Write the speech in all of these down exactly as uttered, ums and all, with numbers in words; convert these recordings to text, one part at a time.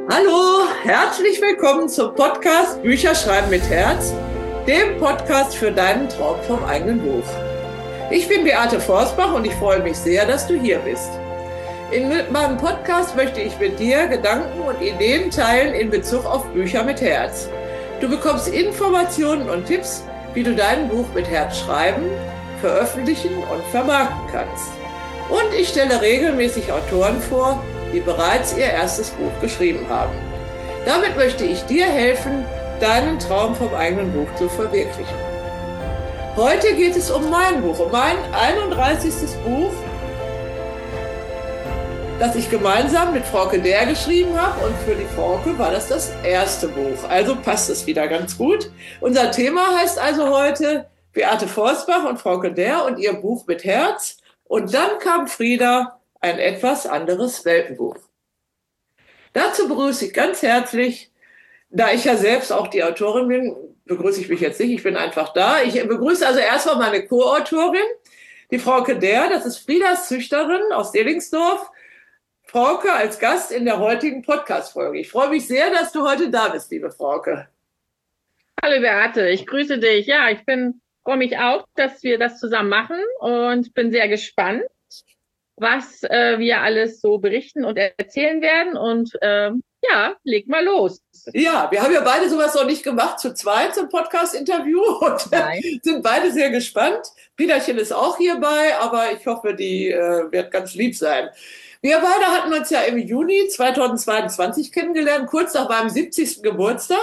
Hallo, herzlich willkommen zum Podcast Bücher schreiben mit Herz, dem Podcast für deinen Traum vom eigenen Buch. Ich bin Beate Forsbach und ich freue mich sehr, dass du hier bist. In meinem Podcast möchte ich mit dir Gedanken und Ideen teilen in Bezug auf Bücher mit Herz. Du bekommst Informationen und Tipps, wie du dein Buch mit Herz schreiben, veröffentlichen und vermarkten kannst. Und ich stelle regelmäßig Autoren vor, die bereits ihr erstes Buch geschrieben haben. Damit möchte ich dir helfen, deinen Traum vom eigenen Buch zu verwirklichen. Heute geht es um mein Buch, um mein einunddreißigstes Buch, das ich gemeinsam mit Frauke Därr geschrieben habe, und für die Frauke war das das erste Buch. Also passt es wieder ganz gut. Unser Thema heißt also heute Beate Forsbach und Frauke Därr und ihr Buch mit Herz. Und dann kam Frieda, ein etwas anderes Welpenbuch. Dazu begrüße ich ganz herzlich, da ich ja selbst auch die Autorin bin, begrüße ich mich jetzt nicht, ich bin einfach da. Ich begrüße also erstmal meine Co-Autorin, die Frauke Därr, das ist Friedas Züchterin aus Delingsdorf. Frauke als Gast in der heutigen Podcast-Folge. Ich freue mich sehr, dass du heute da bist, liebe Frauke. Hallo Beate, ich grüße dich. Ja, ich bin, freue mich auch, dass wir das zusammen machen und bin sehr gespannt, was äh, wir alles so berichten und erzählen werden. Und äh, ja, leg mal los. Ja, wir haben ja beide sowas noch nicht gemacht, zu zweit zum Podcast-Interview und äh, sind beide sehr gespannt. Friederchen ist auch hierbei, aber ich hoffe, die äh, wird ganz lieb sein. Wir beide hatten uns ja im Juni zweitausendzweiundzwanzig kennengelernt, kurz nach meinem siebzigsten Geburtstag,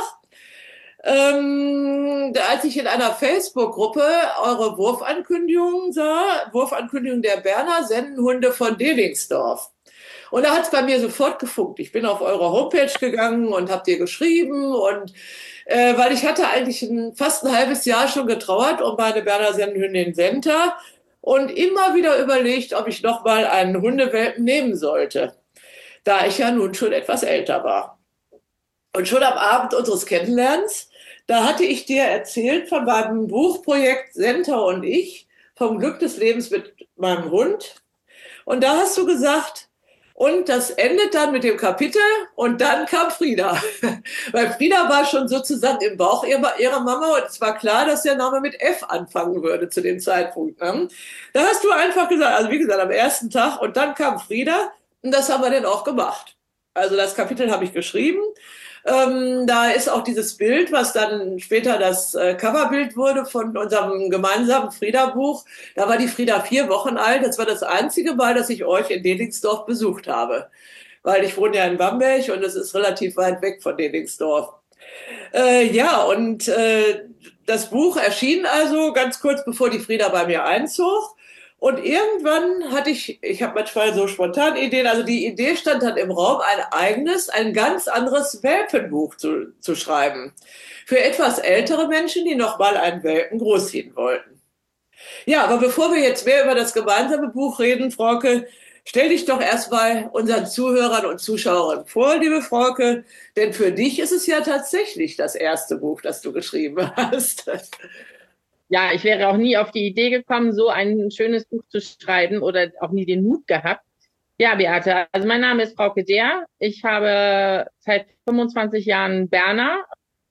ähm, als ich in einer Facebook-Gruppe eure Wurfankündigung sah, Wurfankündigung der Berner Sennenhunde von Delingsdorf. Und da hat es bei mir sofort gefunkt. Ich bin auf eure Homepage gegangen und habe dir geschrieben, und äh, weil ich hatte eigentlich ein, fast ein halbes Jahr schon getrauert um meine Berner Sennenhündin Senta. Und immer wieder überlegt, ob ich noch mal einen Hundewelpen nehmen sollte, da ich ja nun schon etwas älter war. Und schon am Abend unseres Kennenlernens, da hatte ich dir erzählt von meinem Buchprojekt Senta und ich, vom Glück des Lebens mit meinem Hund. Und da hast du gesagt, und das endet dann mit dem Kapitel, und dann kam Frieda. Weil Frieda war schon sozusagen im Bauch ihrer, ihrer Mama, und es war klar, dass der Name mit F anfangen würde zu dem Zeitpunkt. Ne? Da hast du einfach gesagt, also wie gesagt, am ersten Tag, und dann kam Frieda, und das haben wir dann auch gemacht. Also das Kapitel habe ich geschrieben. Ähm, da ist auch dieses Bild, was dann später das äh, Coverbild wurde von unserem gemeinsamen Frieda-Buch. Da war die Frieda vier Wochen alt. Das war das einzige Mal, dass ich euch in Delingsdorf besucht habe. Weil ich wohne ja in Bamberg und es ist relativ weit weg von Delingsdorf. Äh, ja, und äh, das Buch erschien also ganz kurz bevor die Frieda bei mir einzog. Und irgendwann hatte ich, ich habe manchmal so spontan Ideen, also die Idee stand dann im Raum, ein eigenes, ein ganz anderes Welpenbuch zu, zu schreiben. Für etwas ältere Menschen, die noch mal einen Welpen großziehen wollten. Ja, aber bevor wir jetzt mehr über das gemeinsame Buch reden, Frauke, stell dich doch erstmal unseren Zuhörern und Zuschauern vor, liebe Frauke, denn für dich ist es ja tatsächlich das erste Buch, das du geschrieben hast. Ja, ich wäre auch nie auf die Idee gekommen, so ein schönes Buch zu schreiben, oder auch nie den Mut gehabt. Ja, Beate, also mein Name ist Frauke Därr. Ich habe seit fünfundzwanzig Jahren Berner.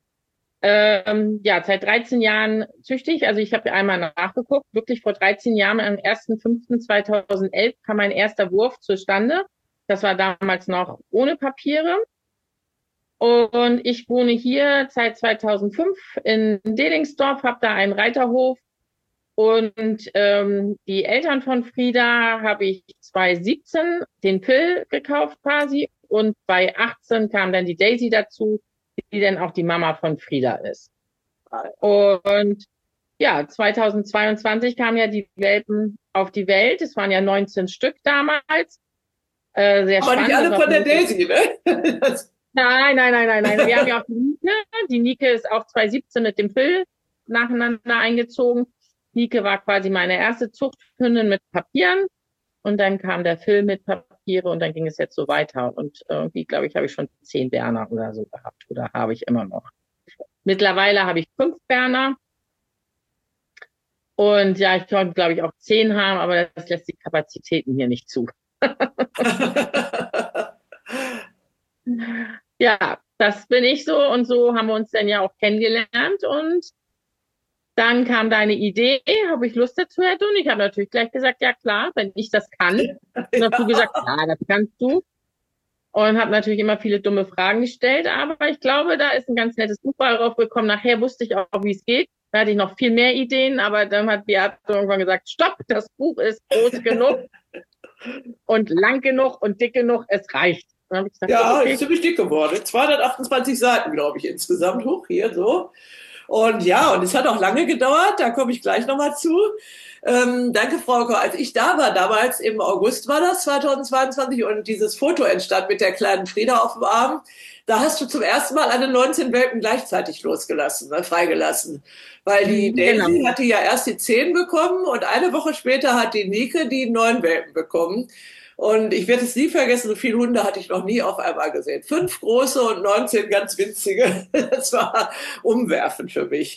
Ähm, ja, seit dreizehn Jahren züchte ich. Also ich habe einmal nachgeguckt. Wirklich vor dreizehn Jahren, am ersten fünften zweitausendelf, kam mein erster Wurf zustande. Das war damals noch ohne Papiere. Und ich wohne hier seit zweitausendfünf in Delingsdorf, habe da einen Reiterhof. Und ähm, die Eltern von Frieda habe ich zweitausendsiebzehn den Phil gekauft quasi. Und bei achtzehn kam dann die Daisy dazu, die dann auch die Mama von Frieda ist. Und ja, zweitausendzweiundzwanzig kamen ja die Welpen auf die Welt. Es waren ja neunzehn Stück damals. Äh, sehr Aber spannend. nicht alle von der Daisy, ne? Nein, nein, nein, nein, nein. Wir haben ja auch die Nike. Die Nike ist auch zweitausendsiebzehn mit dem Phil nacheinander eingezogen. Nike war quasi meine erste Zuchthündin mit Papieren. Und dann kam der Phil mit Papiere, und dann ging es jetzt so weiter. Und irgendwie, glaube ich, habe ich schon zehn Berner oder so gehabt. Oder habe ich immer noch. Mittlerweile habe ich fünf Berner. Und ja, ich könnte, glaube ich, auch zehn haben, aber das lässt die Kapazitäten hier nicht zu. Ja, das bin ich so und so haben wir uns dann ja auch kennengelernt und dann kam deine Idee, habe ich Lust dazu hätte und ich habe natürlich gleich gesagt, ja klar, wenn ich das kann. Und hast du gesagt, Ja. ja, das kannst du. Und habe natürlich immer viele dumme Fragen gestellt, aber ich glaube, da ist ein ganz nettes Buch bei rausgekommen. Nachher wusste ich auch, wie es geht. Da hatte ich noch viel mehr Ideen, aber dann hat Beate irgendwann gesagt, stopp, das Buch ist groß genug und lang genug und dick genug, es reicht. Dann habe ich gesagt, gut, Ja, ist okay. ziemlich dick geworden. zweihundertachtundzwanzig Seiten, glaube ich, insgesamt hoch hier so. Und ja, und es hat auch lange gedauert, da komme ich gleich nochmal zu. Ähm, danke, Frauke. Als ich da war, damals im August war das, zweitausendzweiundzwanzig, und dieses Foto entstand mit der kleinen Frieda auf dem Arm, da hast du zum ersten Mal alle neunzehn Welpen gleichzeitig losgelassen, ne, freigelassen. Weil die Mhm, genau. Daisy hatte ja erst die zehn bekommen und eine Woche später hat die Nike die neun Welpen bekommen. Und ich werde es nie vergessen, so viele Hunde hatte ich noch nie auf einmal gesehen. Fünf große und neunzehn ganz winzige. Das war umwerfend für mich.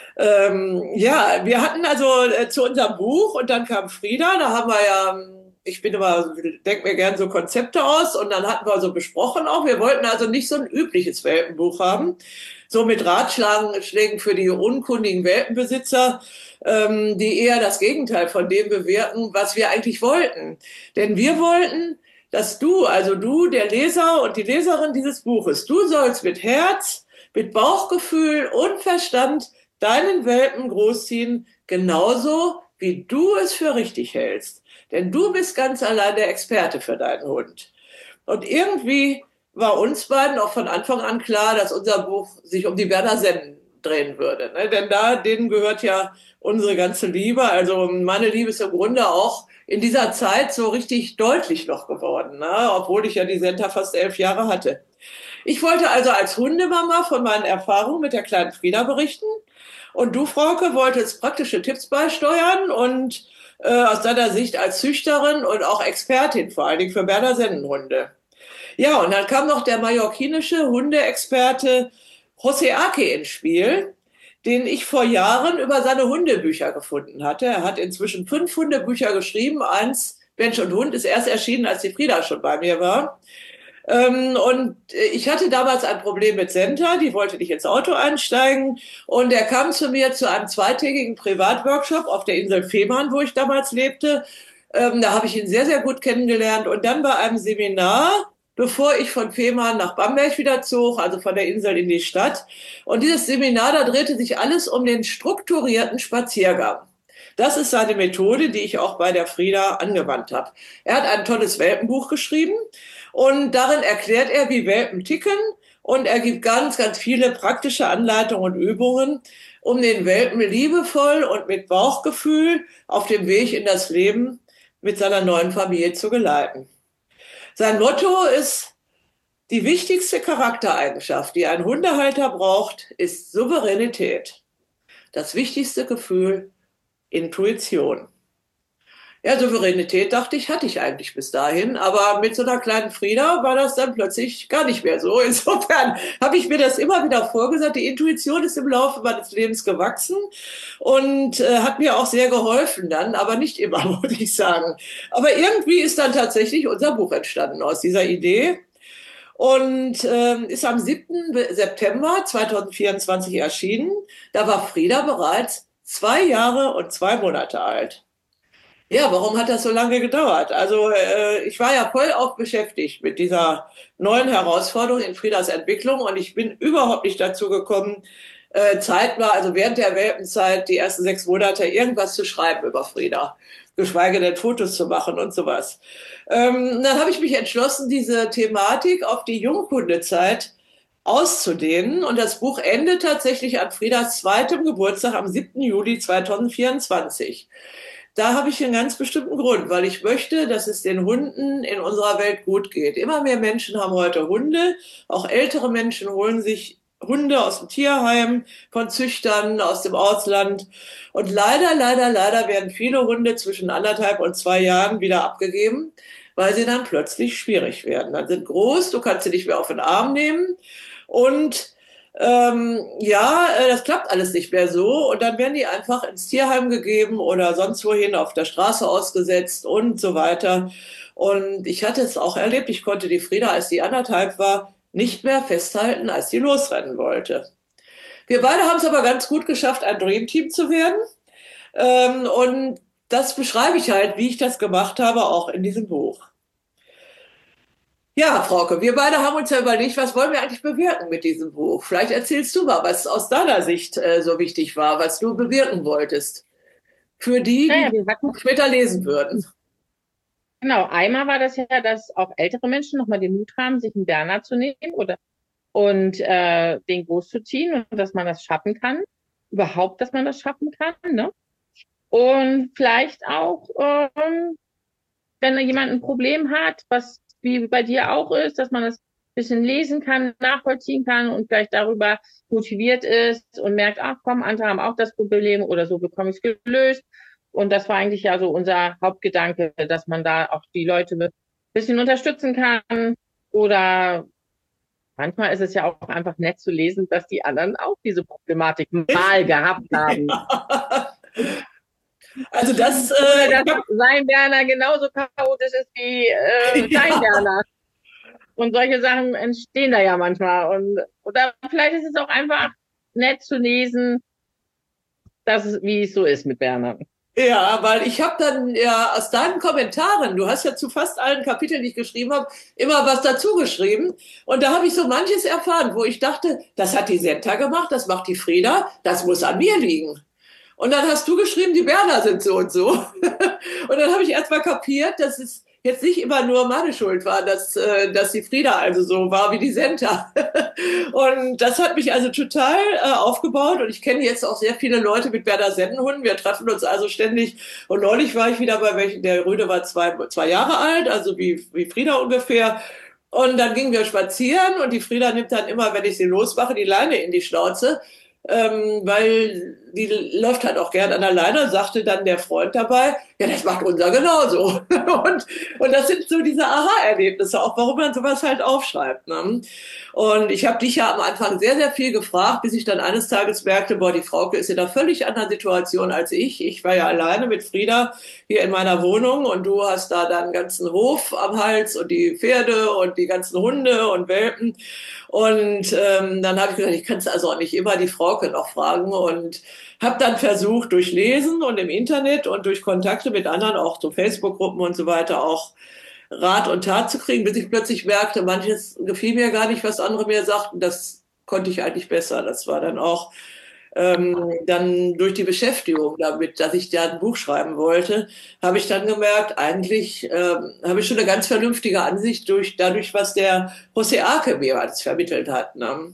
Ähm, ja, wir hatten also äh, zu unserem Buch und dann kam Frieda, da haben wir ja, ich bin immer, denke mir gern so Konzepte aus und dann hatten wir so besprochen auch, wir wollten also nicht so ein übliches Welpenbuch haben, so mit Ratschlägen für die unkundigen Welpenbesitzer, ähm, die eher das Gegenteil von dem bewirken, was wir eigentlich wollten. Denn wir wollten, dass du, also du, der Leser und die Leserin dieses Buches, du sollst mit Herz, mit Bauchgefühl und Verstand deinen Welpen großziehen, genauso wie du es für richtig hältst. Denn du bist ganz allein der Experte für deinen Hund. Und irgendwie war uns beiden auch von Anfang an klar, dass unser Buch sich um die Berner Sennen drehen würde. Ne? Denn da, denen gehört ja unsere ganze Liebe. Also meine Liebe ist im Grunde auch in dieser Zeit so richtig deutlich noch geworden, ne? Obwohl ich ja die Senta fast elf Jahre hatte. Ich wollte also als Hundemama von meinen Erfahrungen mit der kleinen Frieda berichten. Und du, Frauke, wolltest praktische Tipps beisteuern und äh, aus deiner Sicht als Züchterin und auch Expertin vor allen Dingen für Berner Sennenhunde. Ja, und dann kam noch der mallorquinische Hundeexperte José Ake ins Spiel, den ich vor Jahren über seine Hundebücher gefunden hatte. Er hat inzwischen fünf Hundebücher geschrieben. Eins, Mensch und Hund, ist erst erschienen, als die Frieda schon bei mir war. Ähm, und ich hatte damals ein Problem mit Senta, die wollte nicht ins Auto einsteigen. Und er kam zu mir zu einem zweitägigen Privatworkshop auf der Insel Fehmarn, wo ich damals lebte. Ähm, da habe ich ihn sehr, sehr gut kennengelernt. Und dann bei einem Seminar, bevor ich von Fehmarn nach Bamberg wieder zog, also von der Insel in die Stadt. Und dieses Seminar, da drehte sich alles um den strukturierten Spaziergang. Das ist seine Methode, die ich auch bei der Frieda angewandt habe. Er hat ein tolles Welpenbuch geschrieben und darin erklärt er, wie Welpen ticken, und er gibt ganz, ganz viele praktische Anleitungen und Übungen, um den Welpen liebevoll und mit Bauchgefühl auf dem Weg in das Leben mit seiner neuen Familie zu geleiten. Sein Motto ist: Die wichtigste Charaktereigenschaft, die ein Hundehalter braucht, ist Souveränität. Das wichtigste Gefühl, Intuition. Ja, Souveränität, dachte ich, hatte ich eigentlich bis dahin, aber mit so einer kleinen Frieda war das dann plötzlich gar nicht mehr so. Insofern habe ich mir das immer wieder vorgesagt. Die Intuition ist im Laufe meines Lebens gewachsen und äh, hat mir auch sehr geholfen dann, aber nicht immer, würde ich sagen. Aber irgendwie ist dann tatsächlich unser Buch entstanden aus dieser Idee und ähm, ist am siebten September zweitausendvierundzwanzig erschienen. Da war Frieda bereits zwei Jahre und zwei Monate alt. Ja, warum hat das so lange gedauert? Also äh, ich war ja voll auch beschäftigt mit dieser neuen Herausforderung in Friedas Entwicklung und ich bin überhaupt nicht dazu gekommen, äh, zeitnah, also während der Welpenzeit, die ersten sechs Monate, irgendwas zu schreiben über Frieda, geschweige denn Fotos zu machen und sowas. Ähm, dann habe ich mich entschlossen, diese Thematik auf die Junghundezeit auszudehnen, und das Buch endet tatsächlich an Friedas zweitem Geburtstag am siebten Juli zweitausendvierundzwanzig. Da habe ich einen ganz bestimmten Grund, weil ich möchte, dass es den Hunden in unserer Welt gut geht. Immer mehr Menschen haben heute Hunde, auch ältere Menschen holen sich Hunde aus dem Tierheim, von Züchtern aus dem Ausland. Und leider, leider, leider werden viele Hunde zwischen anderthalb und zwei Jahren wieder abgegeben, weil sie dann plötzlich schwierig werden. Dann sind groß, du kannst sie nicht mehr auf den Arm nehmen und ähm, ja, äh, das klappt alles nicht mehr so, und dann werden die einfach ins Tierheim gegeben oder sonst wohin auf der Straße ausgesetzt und so weiter. Und ich hatte es auch erlebt, ich konnte die Frieda, als die anderthalb war, nicht mehr festhalten, als sie losrennen wollte. Wir beide haben es aber ganz gut geschafft, ein Dreamteam zu werden. Ähm, und das beschreibe ich halt, wie ich das gemacht habe, auch in diesem Buch. Ja, Frauke, wir beide haben uns ja überlegt, was wollen wir eigentlich bewirken mit diesem Buch? Vielleicht erzählst du mal, was aus deiner Sicht äh, so wichtig war, was du bewirken wolltest. Für die, Naja, die wir hatten, später lesen würden. genau, einmal war das ja, dass auch ältere Menschen nochmal den Mut haben, sich einen Berner zu nehmen oder und äh, den großzuziehen und dass man das schaffen kann. Überhaupt, dass man das schaffen kann, ne? Und vielleicht auch, ähm, wenn da jemand ein Problem hat, was wie bei dir auch ist, dass man das ein bisschen lesen kann, nachvollziehen kann und vielleicht darüber motiviert ist und merkt, ach komm, andere haben auch das Problem oder so bekomme ich es gelöst. Und das war eigentlich ja so unser Hauptgedanke, dass man da auch die Leute ein bisschen unterstützen kann. Oder manchmal ist es ja auch einfach nett zu lesen, dass die anderen auch diese Problematik mal gehabt haben. Also das, Oder äh, dass sein Berner genauso chaotisch ist wie äh, dein ja. Berner. Und solche Sachen entstehen da ja manchmal. Und oder vielleicht ist es auch einfach nett zu lesen, dass es, wie es so ist mit Berner. Ja, weil ich habe dann ja aus deinen Kommentaren, du hast ja zu fast allen Kapiteln, die ich geschrieben habe, immer was dazu geschrieben. Und da habe ich so manches erfahren, wo ich dachte, das hat die Senta gemacht, das macht die Frieda, das muss an mir liegen. Und dann hast du geschrieben, die Berner sind so und so. Und dann habe ich erst mal kapiert, dass es jetzt nicht immer nur meine Schuld war, dass, äh, dass die Frieda also so war wie die Senta. Und das hat mich also total äh, aufgebaut. Und ich kenne jetzt auch sehr viele Leute mit Berner Sennenhunden. Wir treffen uns also ständig. Und neulich war ich wieder bei welchen, der Rüde war zwei, zwei Jahre alt, also wie, wie Frieda ungefähr. Und dann gingen wir spazieren und die Frieda nimmt dann immer, wenn ich sie losmache, die Leine in die Schnauze. Ähm, weil die läuft halt auch gern an der Leine, sagte dann der Freund dabei, ja, das macht unser genauso. und, und das sind so diese Aha-Erlebnisse, auch warum man sowas halt aufschreibt. Ne? Und ich habe dich ja am Anfang sehr, sehr viel gefragt, bis ich dann eines Tages merkte, boah, die Frauke ist in einer völlig anderen Situation als ich. Ich war ja alleine mit Frieda hier in meiner Wohnung und du hast da deinen ganzen Hof am Hals und die Pferde und die ganzen Hunde und Welpen. Und ähm, dann habe ich gesagt, ich kann es also auch nicht immer die Frauke noch fragen und habe dann versucht, durch Lesen und im Internet und durch Kontakte mit anderen, auch so Facebook-Gruppen und so weiter, auch Rat und Tat zu kriegen, bis ich plötzlich merkte, manches gefiel mir gar nicht, was andere mir sagten. Das konnte ich eigentlich besser. Das war dann auch ähm, dann durch die Beschäftigung damit, dass ich da ein Buch schreiben wollte, habe ich dann gemerkt, eigentlich ähm, habe ich schon eine ganz vernünftige Ansicht durch dadurch, was der José Arque mir als vermittelt hat. Ne?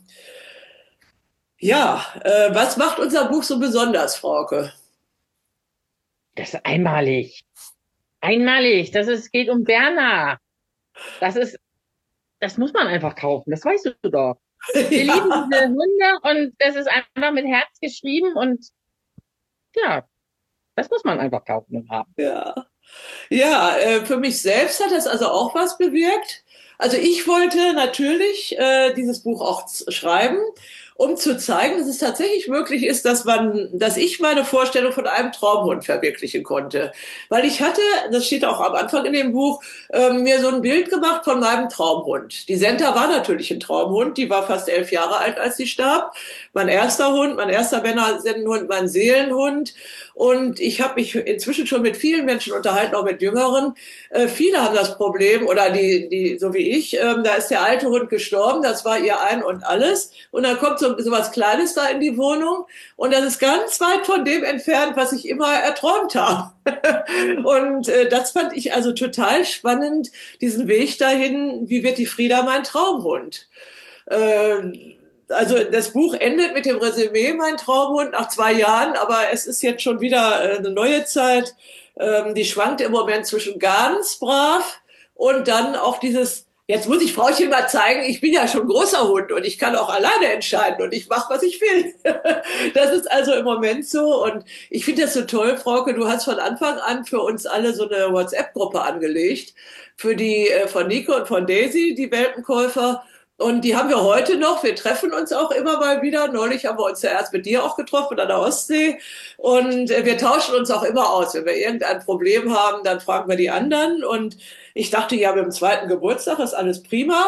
Ja, äh, was macht unser Buch so besonders, Frauke? Das ist einmalig. Einmalig. Das ist, geht um Berner. Das ist, das muss man einfach kaufen. Das weißt du doch. Wir ja. lieben diese Hunde und das ist einfach mit Herz geschrieben und ja, das muss man einfach kaufen und haben. Ja, ja äh, für mich selbst hat das also auch was bewirkt. Also ich wollte natürlich äh, dieses Buch auch schreiben, um zu zeigen, dass es tatsächlich möglich ist, dass man, dass ich meine Vorstellung von einem Traumhund verwirklichen konnte. Weil ich hatte, das steht auch am Anfang in dem Buch, äh, mir so ein Bild gemacht von meinem Traumhund. Die Senta war natürlich ein Traumhund, die war fast elf Jahre alt, als sie starb. Mein erster Hund, mein erster Berner Sennenhund, mein Seelenhund. Und ich habe mich inzwischen schon mit vielen Menschen unterhalten, auch mit Jüngeren. Äh, viele haben das Problem, oder die, die so wie ich, ähm, da ist der alte Hund gestorben, das war ihr Ein und Alles. Und dann kommt so, so was Kleines da in die Wohnung. Und das ist ganz weit von dem entfernt, was ich immer erträumt habe. Und äh, das fand ich also total spannend, diesen Weg dahin, wie wird die Frieda mein Traumhund? Äh, Also das Buch endet mit dem Resümee, mein Traumhund, nach zwei Jahren, aber es ist jetzt schon wieder eine neue Zeit. Ähm, die schwankt im Moment zwischen ganz brav und dann auch dieses, jetzt muss ich Frauchen mal zeigen, ich bin ja schon ein großer Hund und ich kann auch alleine entscheiden und ich mache, was ich will. Das ist also im Moment so und ich finde das so toll, Frauke, du hast von Anfang an für uns alle so eine WhatsApp-Gruppe angelegt, für die von Nico und von Daisy, die Welpenkäufer. Und die haben wir heute noch. Wir treffen uns auch immer mal wieder. Neulich haben wir uns ja erst mit dir auch getroffen an der Ostsee. Und wir tauschen uns auch immer aus. Wenn wir irgendein Problem haben, dann fragen wir die anderen. Und ich dachte, ja, mit dem zweiten Geburtstag ist alles prima.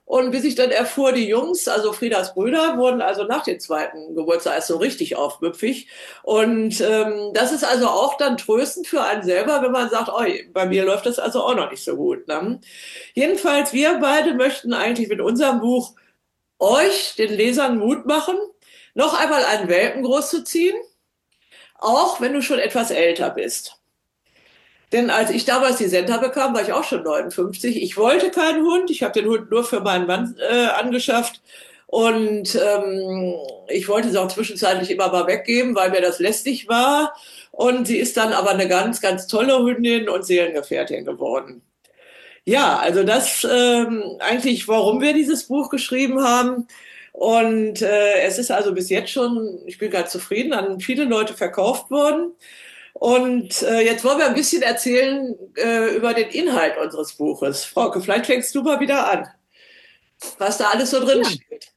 Und bis ich dann erfuhr, die Jungs, also Friedas Brüder, wurden also nach dem zweiten Geburtstag erst so richtig aufmüpfig. Und ähm, das ist also auch dann tröstend für einen selber, wenn man sagt, oh, bei mir läuft das also auch noch nicht so gut. Ne? Jedenfalls, wir beide möchten eigentlich mit unserem Buch euch, den Lesern, Mut machen, noch einmal einen Welpen großzuziehen, auch wenn du schon etwas älter bist. Denn als ich damals die Senta bekam, war ich auch schon neunundfünfzig. Ich wollte keinen Hund. Ich habe den Hund nur für meinen Mann äh, angeschafft. Und ähm, ich wollte sie auch zwischenzeitlich immer mal weggeben, weil mir das lästig war. Und sie ist dann aber eine ganz, ganz tolle Hündin und Seelengefährtin geworden. Ja, also das ähm, eigentlich, warum wir dieses Buch geschrieben haben. Und äh, es ist also bis jetzt schon, ich bin ganz zufrieden, an viele Leute verkauft worden. Und äh, jetzt wollen wir ein bisschen erzählen äh, über den Inhalt unseres Buches. Frauke, vielleicht fängst du mal wieder an, was da alles so drin Ja. steht.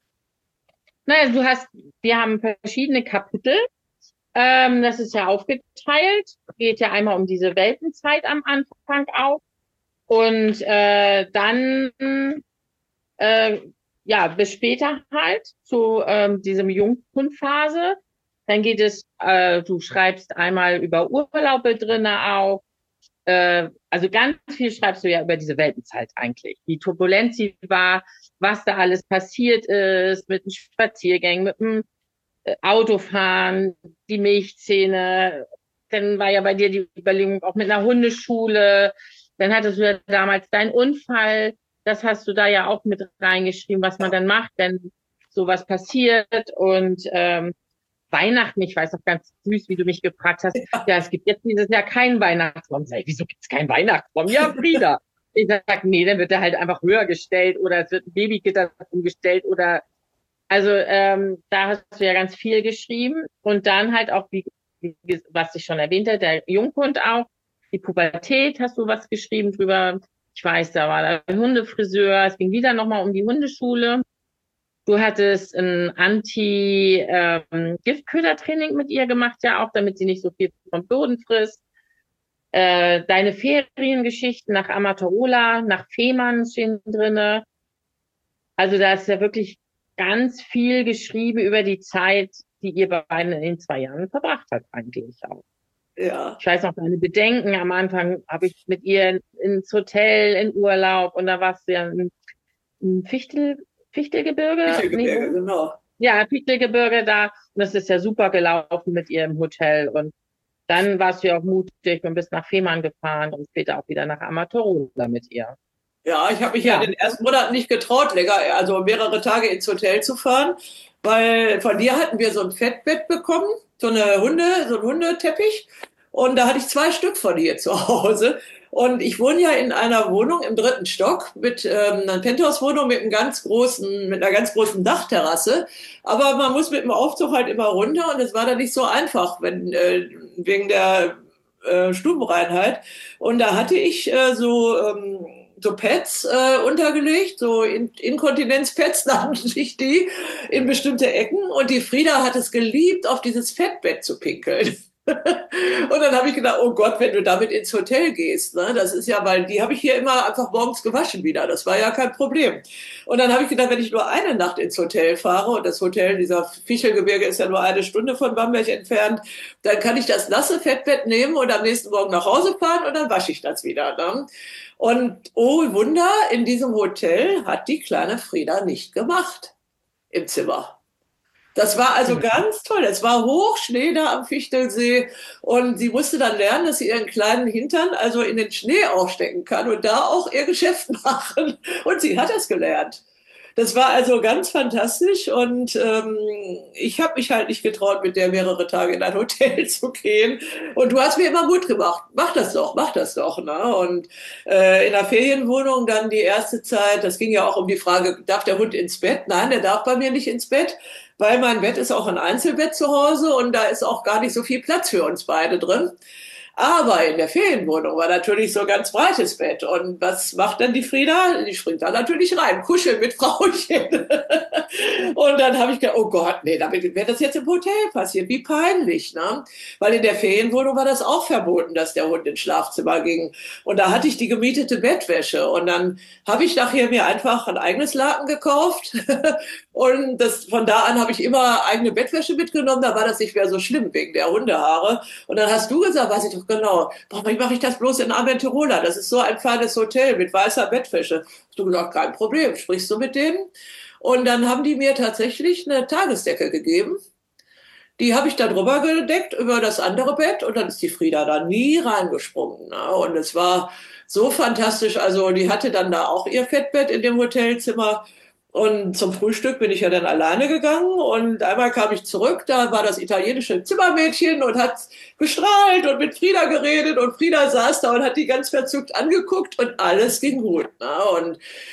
Naja, du hast, wir haben verschiedene Kapitel. Ähm, das ist ja aufgeteilt. Geht ja einmal um diese Welpenzeit am Anfang auch. Und äh, dann, äh, ja, bis später halt zu ähm, diesem Junghundphase. Dann geht es, äh, du schreibst einmal über Urlaube drinne auch. Äh, also ganz viel schreibst du ja über diese Welpenzeit eigentlich. Wie turbulent sie war, was da alles passiert ist, mit den Spaziergängen, mit dem äh, Autofahren, die Milchzähne. Dann war ja bei dir die Überlegung auch mit einer Hundeschule. Dann hattest du ja damals deinen Unfall. Das hast du da ja auch mit reingeschrieben, was man dann macht, wenn sowas passiert. Und ähm, Weihnachten, ich weiß auch ganz süß, wie du mich gefragt hast, ja, ja es gibt jetzt dieses Jahr keinen Weihnachtsbaum. Sag ich, wieso gibt's keinen Weihnachtsbaum? Ja, Frieda. Ich sag, nee, dann wird er halt einfach höher gestellt oder es wird ein Babygitter umgestellt oder, also ähm, da hast du ja ganz viel geschrieben und dann halt auch, wie, wie was ich schon erwähnte, der Junghund auch, die Pubertät hast du was geschrieben drüber. Ich weiß, da war der Hundefriseur, es ging wieder nochmal um die Hundeschule. Du hattest ein Anti-Giftköder-Training ähm, mit ihr gemacht, ja auch, damit sie nicht so viel vom Boden frisst. Äh, deine Feriengeschichten nach Amatola, nach Fehmarn stehen drinne. Also da ist ja wirklich ganz viel geschrieben über die Zeit, die ihr beiden in den zwei Jahren verbracht habt, eigentlich auch. Ja. Ich weiß noch, deine Bedenken. Am Anfang habe ich mit ihr ins Hotel, in Urlaub und da warst du ja in, in Fichtel, Fichtelgebirge? Fichtelgebirge, nee, genau. Ja, Fichtelgebirge da. Und das ist ja super gelaufen mit ihr im Hotel. Und dann warst du ja auch mutig und bist nach Fehmarn gefahren und später auch wieder nach Amatorola mit ihr. Ja, ich habe mich ja. ja in den ersten Monaten nicht getraut, länger, also mehrere Tage ins Hotel zu fahren, weil von dir hatten wir so ein Fettbett bekommen, so eine Hunde, so ein Hundeteppich. Und da hatte ich zwei Stück von hier zu Hause. Und ich wohne ja in einer Wohnung im dritten Stock mit ähm, einer Penthouse-Wohnung mit einem ganz großen, mit einer ganz großen Dachterrasse. Aber man muss mit dem Aufzug halt immer runter und es war dann nicht so einfach, wenn äh, wegen der äh, Stubenreinheit. Und da hatte ich äh, so ähm, so Pads äh, untergelegt, so In Inkontinenzpads nannte ich die, in bestimmte Ecken. Und die Frieda hat es geliebt, auf dieses Fettbett zu pinkeln. Und dann habe ich gedacht, oh Gott, wenn du damit ins Hotel gehst, ne, das ist ja, weil die habe ich hier immer einfach morgens gewaschen wieder, das war ja kein Problem. Und dann habe ich gedacht, wenn ich nur eine Nacht ins Hotel fahre, und das Hotel dieser Fichelgebirge ist ja nur eine Stunde von Bamberg entfernt, dann kann ich das nasse Fettbett nehmen und am nächsten Morgen nach Hause fahren und dann wasche ich das wieder. Ne? Und oh Wunder, in diesem Hotel hat die kleine Frieda nicht gemacht im Zimmer. Das war also ganz toll. Es war Hochschnee da am Fichtelsee und sie musste dann lernen, dass sie ihren kleinen Hintern also in den Schnee aufstecken kann und da auch ihr Geschäft machen. Und sie hat es gelernt. Das war also ganz fantastisch und ähm, ich habe mich halt nicht getraut, mit der mehrere Tage in ein Hotel zu gehen. Und du hast mir immer Mut gemacht. Mach das doch, mach das doch. Ne? Und äh, in der Ferienwohnung dann die erste Zeit, das ging ja auch um die Frage, darf der Hund ins Bett? Nein, der darf bei mir nicht ins Bett, weil mein Bett ist auch ein Einzelbett zu Hause und da ist auch gar nicht so viel Platz für uns beide drin. Aber in der Ferienwohnung war natürlich so ein ganz breites Bett. Und was macht dann die Frieda? Die springt da natürlich rein, kuscheln mit Frauchen. Und dann habe ich gedacht, oh Gott, nee, damit wäre das jetzt im Hotel passiert. Wie peinlich, ne? Weil in der Ferienwohnung war das auch verboten, dass der Hund ins Schlafzimmer ging. Und da hatte ich die gemietete Bettwäsche. Und dann habe ich nachher mir einfach ein eigenes Laken gekauft. Und das, von da an habe ich immer eigene Bettwäsche mitgenommen. Da war das nicht mehr so schlimm wegen der Hundehaare. Und dann hast du gesagt, weiß ich doch genau, warum mache ich das bloß in Aventurola? Das ist so ein feines Hotel mit weißer Bettwäsche. Hast du gesagt, kein Problem, sprichst du mit denen? Und dann haben die mir tatsächlich eine Tagesdecke gegeben. Die habe ich dann drüber gedeckt über das andere Bett und dann ist die Frieda da nie reingesprungen. Ne? Und es war so fantastisch. Also die hatte dann da auch ihr Fettbett in dem Hotelzimmer. Und zum Frühstück bin ich ja dann alleine gegangen und einmal kam ich zurück, da war das italienische Zimmermädchen und hat gestrahlt und mit Frieda geredet und Frieda saß da und hat die ganz verzückt angeguckt und alles ging gut. Ne? Und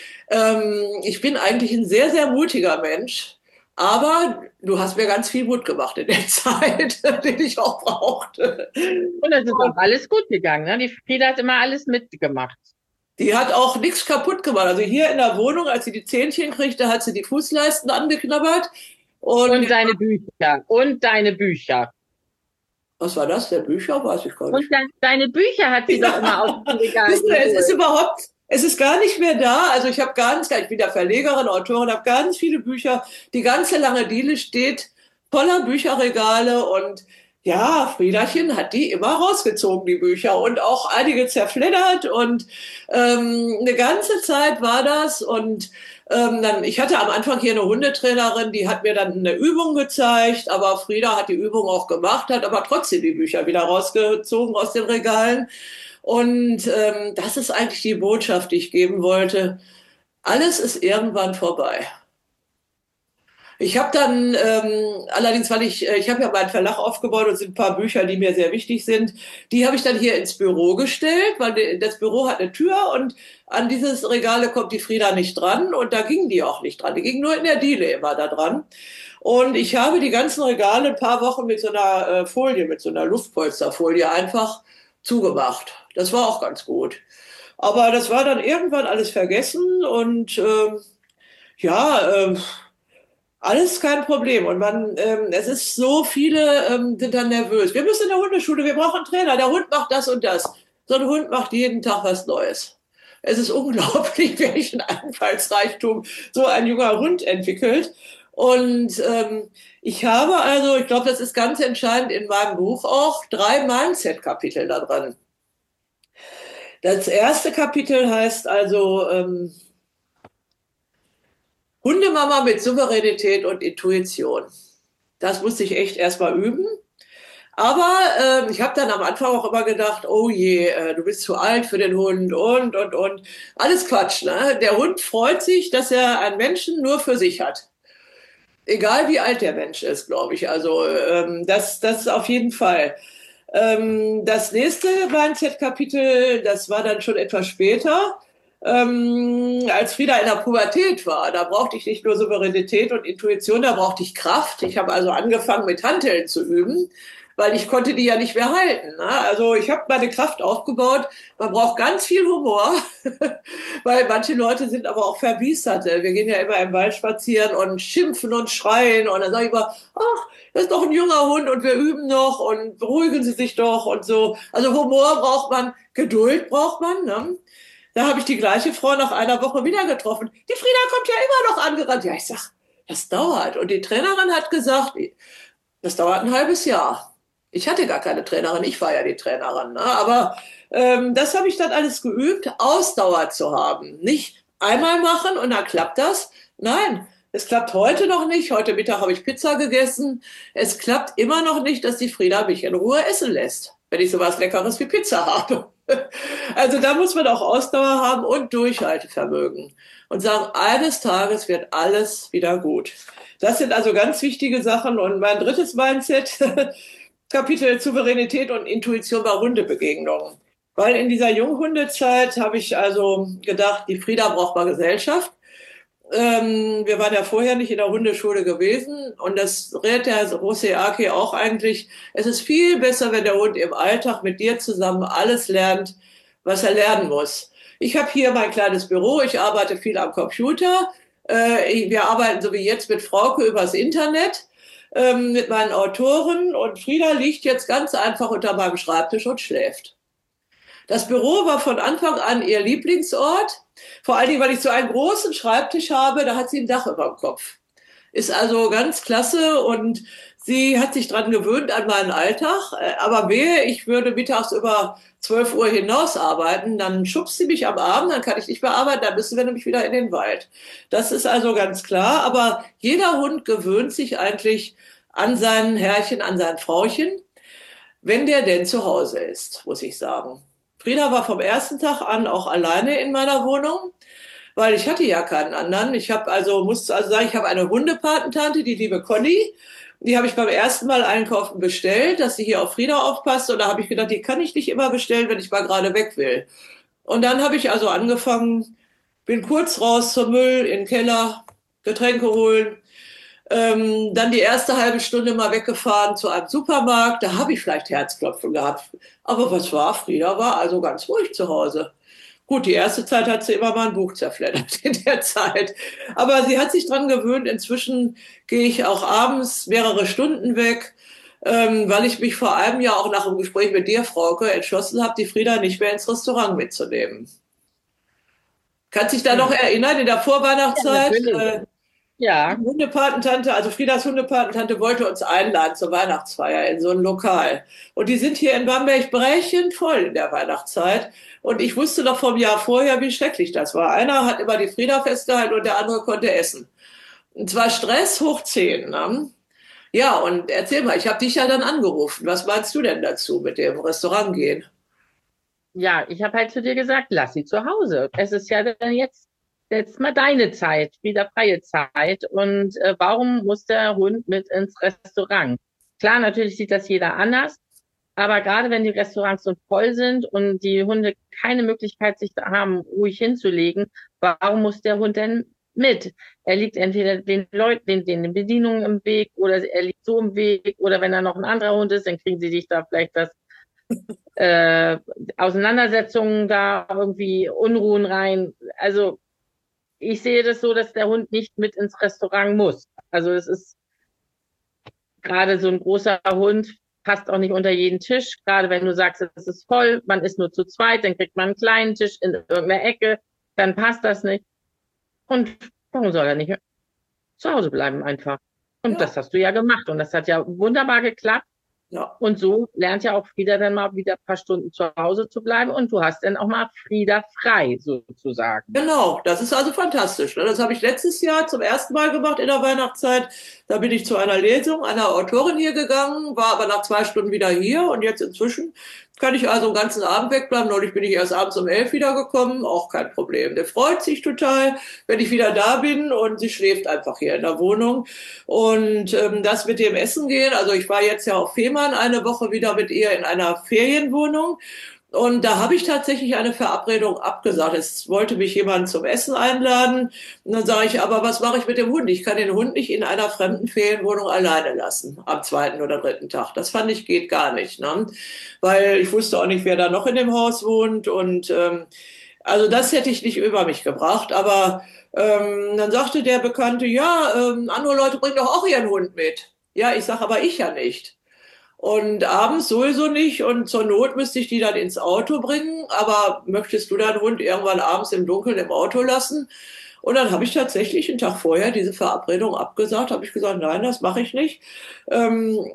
ähm, ich bin eigentlich ein sehr, sehr mutiger Mensch, aber du hast mir ganz viel Mut gemacht in der Zeit, den ich auch brauchte. Und es ist auch alles gut gegangen. Ne? Die Frieda hat immer alles mitgemacht. Die hat auch nichts kaputt gemacht. Also hier in der Wohnung, als sie die Zähnchen kriegte, hat sie die Fußleisten angeknabbert. Und, und deine Bücher. Und deine Bücher. Was war das? Der Bücher? Weiß ich gar nicht. Und dein, deine Bücher hat sie ja. doch immer auf dem Regal. Wisst ihr, es ist überhaupt, es ist gar nicht mehr da. Also ich habe ganz, ich bin ja Verlegerin, Autorin, habe ganz viele Bücher. Die ganze lange Diele steht voller Bücherregale und ja, Friederchen hat die immer rausgezogen, die Bücher, und auch einige zerfleddert und ähm, eine ganze Zeit war das und ähm, dann, ich hatte am Anfang hier eine Hundetrainerin, die hat mir dann eine Übung gezeigt, aber Frieda hat die Übung auch gemacht, hat aber trotzdem die Bücher wieder rausgezogen aus den Regalen und ähm, das ist eigentlich die Botschaft, die ich geben wollte. Alles ist irgendwann vorbei. Ich habe dann, ähm, allerdings, weil ich, ich habe ja meinen Verlag aufgebaut und sind ein paar Bücher, die mir sehr wichtig sind, die habe ich dann hier ins Büro gestellt, weil das Büro hat eine Tür und an dieses Regale kommt die Frieda nicht dran und da ging die auch nicht dran. Die ging nur in der Diele immer da dran. Und ich habe die ganzen Regale ein paar Wochen mit so einer äh, Folie, mit so einer Luftpolsterfolie einfach zugemacht. Das war auch ganz gut. Aber das war dann irgendwann alles vergessen und ähm, ja, ähm, alles kein Problem. Und man, ähm, es ist so, viele ähm, sind dann nervös. Wir müssen in der Hundeschule, wir brauchen einen Trainer. Der Hund macht das und das. So ein Hund macht jeden Tag was Neues. Es ist unglaublich, welchen Einfallsreichtum so ein junger Hund entwickelt. Und ähm, ich habe also, ich glaube, das ist ganz entscheidend in meinem Buch auch, drei Mindset-Kapitel da dran. Das erste Kapitel heißt also, ähm, Hundemama mit Souveränität und Intuition. Das musste ich echt erstmal üben. Aber äh, ich habe dann am Anfang auch immer gedacht, oh je, äh, du bist zu alt für den Hund und, und, und. Alles Quatsch, ne? Der Hund freut sich, dass er einen Menschen nur für sich hat. Egal wie alt der Mensch ist, glaube ich. Also ähm, das, das auf jeden Fall. Ähm, das nächste Mindset-Kapitel, das war dann schon etwas später. Ähm, als Frieda in der Pubertät war, da brauchte ich nicht nur Souveränität und Intuition, da brauchte ich Kraft. Ich habe also angefangen mit Hanteln zu üben, weil ich konnte die ja nicht mehr halten. Ne? Also ich habe meine Kraft aufgebaut. Man braucht ganz viel Humor, weil manche Leute sind aber auch Verbiesterte. Wir gehen ja immer im Wald spazieren und schimpfen und schreien und dann sage ich immer, ach, das ist doch ein junger Hund und wir üben noch und beruhigen Sie sich doch und so. Also Humor braucht man, Geduld braucht man, ne? Da habe ich die gleiche Frau nach einer Woche wieder getroffen. Die Frieda kommt ja immer noch angerannt. Ja, ich sag, das dauert. Und die Trainerin hat gesagt, das dauert ein halbes Jahr. Ich hatte gar keine Trainerin, ich war ja die Trainerin. Ne? Aber ähm, das habe ich dann alles geübt, Ausdauer zu haben. Nicht einmal machen und dann klappt das. Nein, es klappt heute noch nicht. Heute Mittag habe ich Pizza gegessen. Es klappt immer noch nicht, dass die Frieda mich in Ruhe essen lässt, wenn ich sowas Leckeres wie Pizza habe. Also da muss man auch Ausdauer haben und Durchhaltevermögen und sagen, eines Tages wird alles wieder gut. Das sind also ganz wichtige Sachen. Und mein drittes Mindset, Kapitel Souveränität und Intuition bei Hundebegegnungen. Weil in dieser Junghundezeit habe ich also gedacht, die Frieda braucht mal Gesellschaft. Ähm, wir waren ja vorher nicht in der Hundeschule gewesen und das rät der Roseaki auch eigentlich. Es ist viel besser, wenn der Hund im Alltag mit dir zusammen alles lernt, was er lernen muss. Ich habe hier mein kleines Büro, ich arbeite viel am Computer. Äh, wir arbeiten so wie jetzt mit Frauke übers Internet, ähm, mit meinen Autoren und Frieda liegt jetzt ganz einfach unter meinem Schreibtisch und schläft. Das Büro war von Anfang an ihr Lieblingsort. Vor allen Dingen, weil ich so einen großen Schreibtisch habe, da hat sie ein Dach über dem Kopf. Ist also ganz klasse und sie hat sich dran gewöhnt an meinen Alltag. Aber wehe, ich würde mittags über zwölf Uhr hinaus arbeiten, dann schubst sie mich am Abend, dann kann ich nicht mehr arbeiten, dann müssen wir nämlich wieder in den Wald. Das ist also ganz klar. Aber jeder Hund gewöhnt sich eigentlich an sein Herrchen, an sein Frauchen, wenn der denn zu Hause ist, muss ich sagen. Frieda war vom ersten Tag an auch alleine in meiner Wohnung, weil ich hatte ja keinen anderen. Ich habe also, musste also sagen, ich habe eine Hundepatentante, die liebe Conny. Die habe ich beim ersten Mal einkaufen bestellt, dass sie hier auf Frieda aufpasst. Und da habe ich gedacht, die kann ich nicht immer bestellen, wenn ich mal gerade weg will. Und dann habe ich also angefangen, bin kurz raus zum Müll, in den Keller, Getränke holen. Ähm, dann die erste halbe Stunde mal weggefahren zu einem Supermarkt. Da habe ich vielleicht Herzklopfen gehabt. Aber was war? Frieda war also ganz ruhig zu Hause. Gut, die erste Zeit hat sie immer mal ein Buch zerfleddert in der Zeit. Aber sie hat sich dran gewöhnt. Inzwischen gehe ich auch abends mehrere Stunden weg, ähm, weil ich mich vor einem Jahr auch nach dem Gespräch mit dir, Frauke, entschlossen habe, die Frieda nicht mehr ins Restaurant mitzunehmen. Kannst dich da noch erinnern, in der Vorweihnachtszeit? Ja, ja. Die Hundepatentante, also Friedas Hundepatentante wollte uns einladen zur Weihnachtsfeier in so ein Lokal. Und die sind hier in Bamberg brechend voll in der Weihnachtszeit. Und ich wusste doch vom Jahr vorher, wie schrecklich das war. Einer hat immer die Frieda festgehalten und der andere konnte essen. Und zwar Stress hoch zehn. Ne? Ja, und erzähl mal, ich habe dich ja dann angerufen. Was meinst du denn dazu mit dem Restaurant gehen? Ja, ich habe halt zu dir gesagt, lass sie zu Hause. Es ist ja dann jetzt, jetzt mal deine Zeit, wieder freie Zeit. Und äh, warum muss der Hund mit ins Restaurant? Klar, natürlich sieht das jeder anders. Aber gerade wenn die Restaurants so voll sind und die Hunde keine Möglichkeit sich da haben, ruhig hinzulegen, warum muss der Hund denn mit? Er liegt entweder den Leuten, den, den Bedienungen im Weg oder er liegt so im Weg oder wenn da noch ein anderer Hund ist, dann kriegen sie dich da vielleicht das äh, Auseinandersetzungen da irgendwie Unruhen rein. Also ich sehe das so, dass der Hund nicht mit ins Restaurant muss. Also es ist gerade so ein großer Hund, passt auch nicht unter jeden Tisch. Gerade wenn du sagst, es ist voll, man ist nur zu zweit, dann kriegt man einen kleinen Tisch in irgendeiner Ecke, dann passt das nicht. Und warum soll er nicht zu Hause bleiben einfach? Und Ja, das hast du ja gemacht und das hat ja wunderbar geklappt. ja. Und so lernt ja auch Frieda dann mal wieder ein paar Stunden zu Hause zu bleiben und du hast dann auch mal Frieda frei sozusagen. Genau, das ist also fantastisch. Ne? Das habe ich letztes Jahr zum ersten Mal gemacht in der Weihnachtszeit. Da bin ich zu einer Lesung einer Autorin hier gegangen, war aber nach zwei Stunden wieder hier und jetzt inzwischen kann ich also den ganzen Abend wegbleiben. Neulich bin ich erst abends um elf wiedergekommen, auch kein Problem. Der freut sich total, wenn ich wieder da bin und sie schläft einfach hier in der Wohnung. Und ähm, das mit dem Essen gehen, also ich war jetzt ja auf Fehmarn eine Woche wieder mit ihr in einer Ferienwohnung. Und da habe ich tatsächlich eine Verabredung abgesagt. Es wollte mich jemand zum Essen einladen. Und dann sage ich, aber was mache ich mit dem Hund? Ich kann den Hund nicht in einer fremden Ferienwohnung alleine lassen am zweiten oder dritten Tag. Das fand ich geht gar nicht, ne? Weil ich wusste auch nicht, wer da noch in dem Haus wohnt. Und ähm, also das hätte ich nicht über mich gebracht. Aber ähm, dann sagte der Bekannte, ja, ähm, andere Leute bringen doch auch ihren Hund mit. Ja, ich sage, aber ich ja nicht. Und abends sowieso nicht. Und zur Not müsste ich die dann ins Auto bringen. Aber möchtest du deinen Hund irgendwann abends im Dunkeln im Auto lassen? Und dann habe ich tatsächlich einen Tag vorher diese Verabredung abgesagt. Habe ich gesagt, nein, das mache ich nicht. Ähm,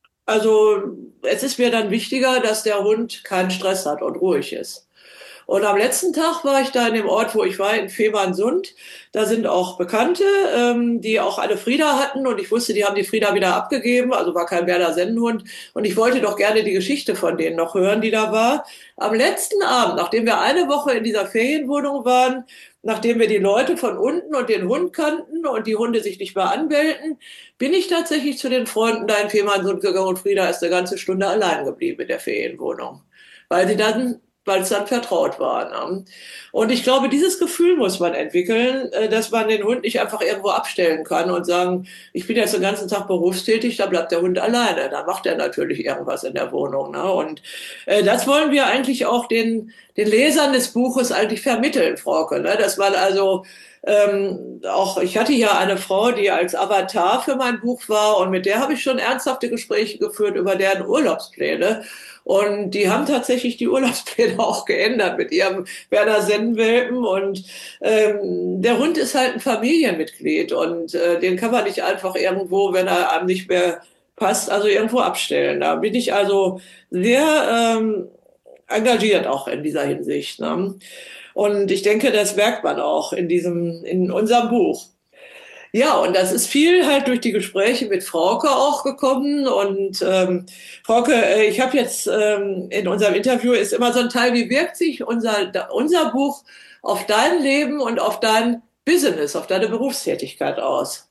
also es ist mir dann wichtiger, dass der Hund keinen Stress hat und ruhig ist. Und am letzten Tag war ich da in dem Ort, wo ich war, in Fehmarnsund. Da sind auch Bekannte, ähm, die auch eine Frieda hatten. Und ich wusste, die haben die Frieda wieder abgegeben. Also war kein Berner Sennenhund. Und ich wollte doch gerne die Geschichte von denen noch hören, die da war. Am letzten Abend, nachdem wir eine Woche in dieser Ferienwohnung waren, nachdem wir die Leute von unten und den Hund kannten und die Hunde sich nicht mehr anbellten, bin ich tatsächlich zu den Freunden da in Fehmarnsund gegangen und Frieda ist eine ganze Stunde allein geblieben in der Ferienwohnung. Weil sie dann weil es dann vertraut war. Ne? Und ich glaube, dieses Gefühl muss man entwickeln, äh, dass man den Hund nicht einfach irgendwo abstellen kann und sagen, ich bin jetzt den ganzen Tag berufstätig, da bleibt der Hund alleine. Da macht er natürlich irgendwas in der Wohnung. Ne? Und äh, das wollen wir eigentlich auch den, den Lesern des Buches eigentlich vermitteln, Frauke. Ne? Dass man also ähm, auch, ich hatte ja eine Frau, die als Avatar für mein Buch war und mit der habe ich schon ernsthafte Gespräche geführt über deren Urlaubspläne. Und die haben tatsächlich die Urlaubspläne auch geändert mit ihrem Berner Sennenwelpen. Und ähm, der Hund ist halt ein Familienmitglied und äh, den kann man nicht einfach irgendwo, wenn er einem nicht mehr passt, also irgendwo abstellen. Da bin ich also sehr ähm, engagiert auch in dieser Hinsicht. Ne? Und ich denke, das merkt man auch in diesem, in unserem Buch. Ja, und das ist viel halt durch die Gespräche mit Frauke auch gekommen. Und ähm, Frauke, äh, ich habe jetzt ähm, in unserem Interview ist immer so ein Teil, wie wirkt sich unser, unser Buch auf dein Leben und auf dein Business, auf deine Berufstätigkeit aus?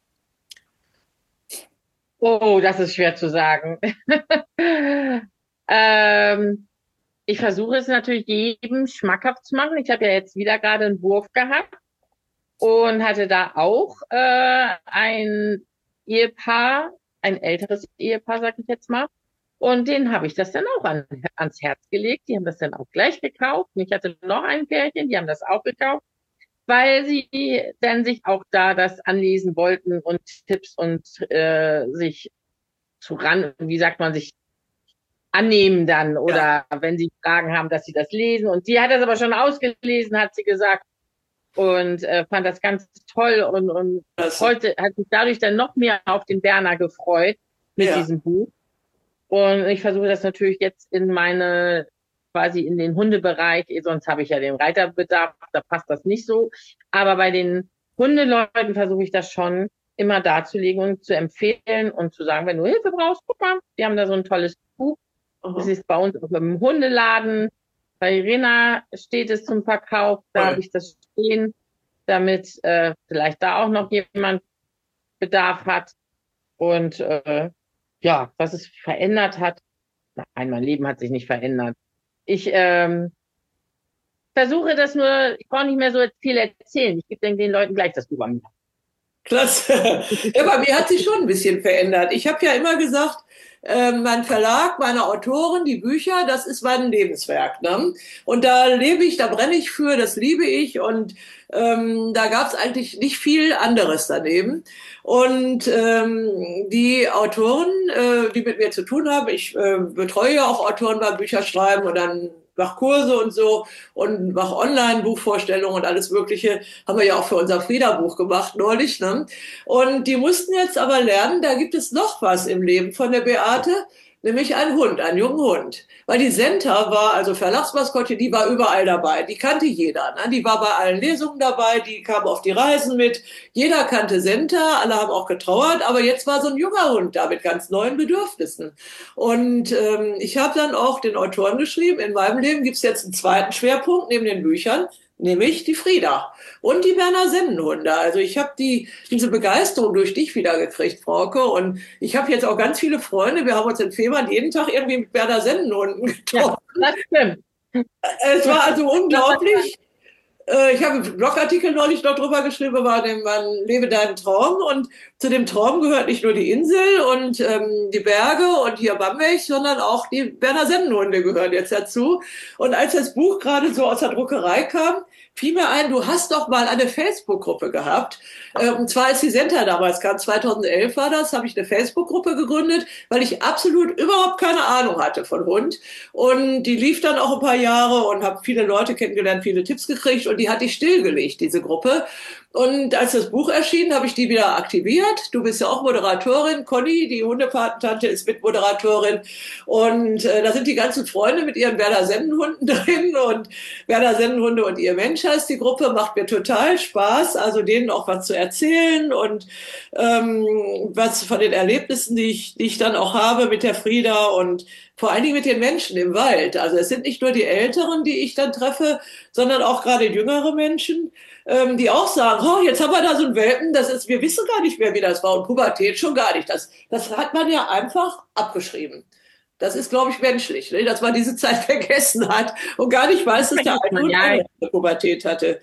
Oh, das ist schwer zu sagen. ähm, ich versuche es natürlich jedem schmackhaft zu machen. Ich habe ja jetzt wieder gerade einen Wurf gehabt und hatte da auch äh, ein Ehepaar, ein älteres Ehepaar, sag ich jetzt mal. Und denen habe ich das dann auch an, ans Herz gelegt. Die haben das dann auch gleich gekauft. Und ich hatte noch ein Pärchen, die haben das auch gekauft, weil sie dann sich auch da das anlesen wollten und Tipps und äh, sich zu ran, wie sagt man, sich annehmen dann oder ja. Wenn sie Fragen haben, dass sie das lesen. Und die hat das aber schon ausgelesen, hat sie gesagt. Und äh, fand das ganz toll und, und heute hat sich dadurch dann noch mehr auf den Berner gefreut mit ja. diesem Buch. Und ich versuche das natürlich jetzt in meine, quasi in den Hundebereich, sonst habe ich ja den Reiterbedarf, da passt das nicht so. Aber bei den Hundeleuten versuche ich das schon immer darzulegen und zu empfehlen und zu sagen, wenn du Hilfe brauchst, guck mal, wir haben da so ein tolles Buch. Das uh-huh. ist bei uns auch im Hundeladen. Bei Irena steht es zum Verkauf, da okay. habe ich das stehen, damit äh, vielleicht da auch noch jemand Bedarf hat. Und äh, ja, was es verändert hat, nein, mein Leben hat sich nicht verändert. Ich ähm, versuche das nur, ich brauche nicht mehr so viel erzählen. Ich gebe den Leuten gleich das Buch an. Klasse. Ja, bei mir hat sich schon ein bisschen verändert. Ich habe ja immer gesagt, äh, mein Verlag, meine Autoren, die Bücher, das ist mein Lebenswerk. Ne? Und da lebe ich, da brenne ich für, das liebe ich. Und ähm, da gab es eigentlich nicht viel anderes daneben. Und ähm, die Autoren, äh, die mit mir zu tun haben, ich äh, betreue ja auch Autoren beim Bücherschreiben und dann mache Kurse und so und mache Online-Buchvorstellungen und alles Mögliche. Haben wir ja auch für unser Frieda-Buch gemacht neulich. Ne? Und die mussten jetzt aber lernen, da gibt es noch was im Leben von der Beate, nämlich einen Hund, einen jungen Hund. Weil die Senta war, also Verlagsmaskottchen, die war überall dabei. Die kannte jeder. Ne? Die war bei allen Lesungen dabei, die kam auf die Reisen mit. Jeder kannte Senta, alle haben auch getrauert. Aber jetzt war so ein junger Hund da mit ganz neuen Bedürfnissen. Und ähm, ich habe dann auch den Autoren geschrieben, in meinem Leben gibt es jetzt einen zweiten Schwerpunkt neben den Büchern, nämlich die Frieda und die Berner Sennenhunde. Also ich habe die diese Begeisterung durch dich wiedergekriegt, Frauke. Und ich habe jetzt auch ganz viele Freunde. Wir haben uns in Fehmarn jeden Tag irgendwie mit Berner Sennenhunden getroffen. Ja, das stimmt. Es war also unglaublich. Ich habe einen Blogartikel neulich noch drüber geschrieben, war dem man lebe deinen Traum. Und zu dem Traum gehört nicht nur die Insel und ähm, die Berge und hier Bamberg, sondern auch die Berner Sennenhunde gehören jetzt dazu. Und als das Buch gerade so aus der Druckerei kam, fiel mir ein, du hast doch mal eine Facebook-Gruppe gehabt. Äh, und zwar als die Senta damals kam, zweitausendelf war das, habe ich eine Facebook-Gruppe gegründet, weil ich absolut überhaupt keine Ahnung hatte von Hund. Und die lief dann auch ein paar Jahre und habe viele Leute kennengelernt, viele Tipps gekriegt und die hatte ich stillgelegt, diese Gruppe. Und als das Buch erschien, habe ich die wieder aktiviert. Du bist ja auch Moderatorin. Conny, die Hundepatentante, ist Mitmoderatorin. Und äh, da sind die ganzen Freunde mit ihren Berner Sennenhunden drin. Und Berner Sennenhunde und ihr Mensch heißt die Gruppe. Macht mir total Spaß, also denen auch was zu erzählen. Und ähm, was von den Erlebnissen, die ich, die ich dann auch habe mit der Frieda und vor allen Dingen mit den Menschen im Wald. Also es sind nicht nur die Älteren, die ich dann treffe, sondern auch gerade jüngere Menschen, ähm, die auch sagen, oh, jetzt haben wir da so einen Welpen, das ist, wir wissen gar nicht mehr, wie das war. Und Pubertät schon gar nicht. Das, das hat man ja einfach abgeschrieben. Das ist, glaube ich, menschlich, ne? Dass man diese Zeit vergessen hat und gar nicht weiß, dass der alte Hund auch eine Pubertät hatte.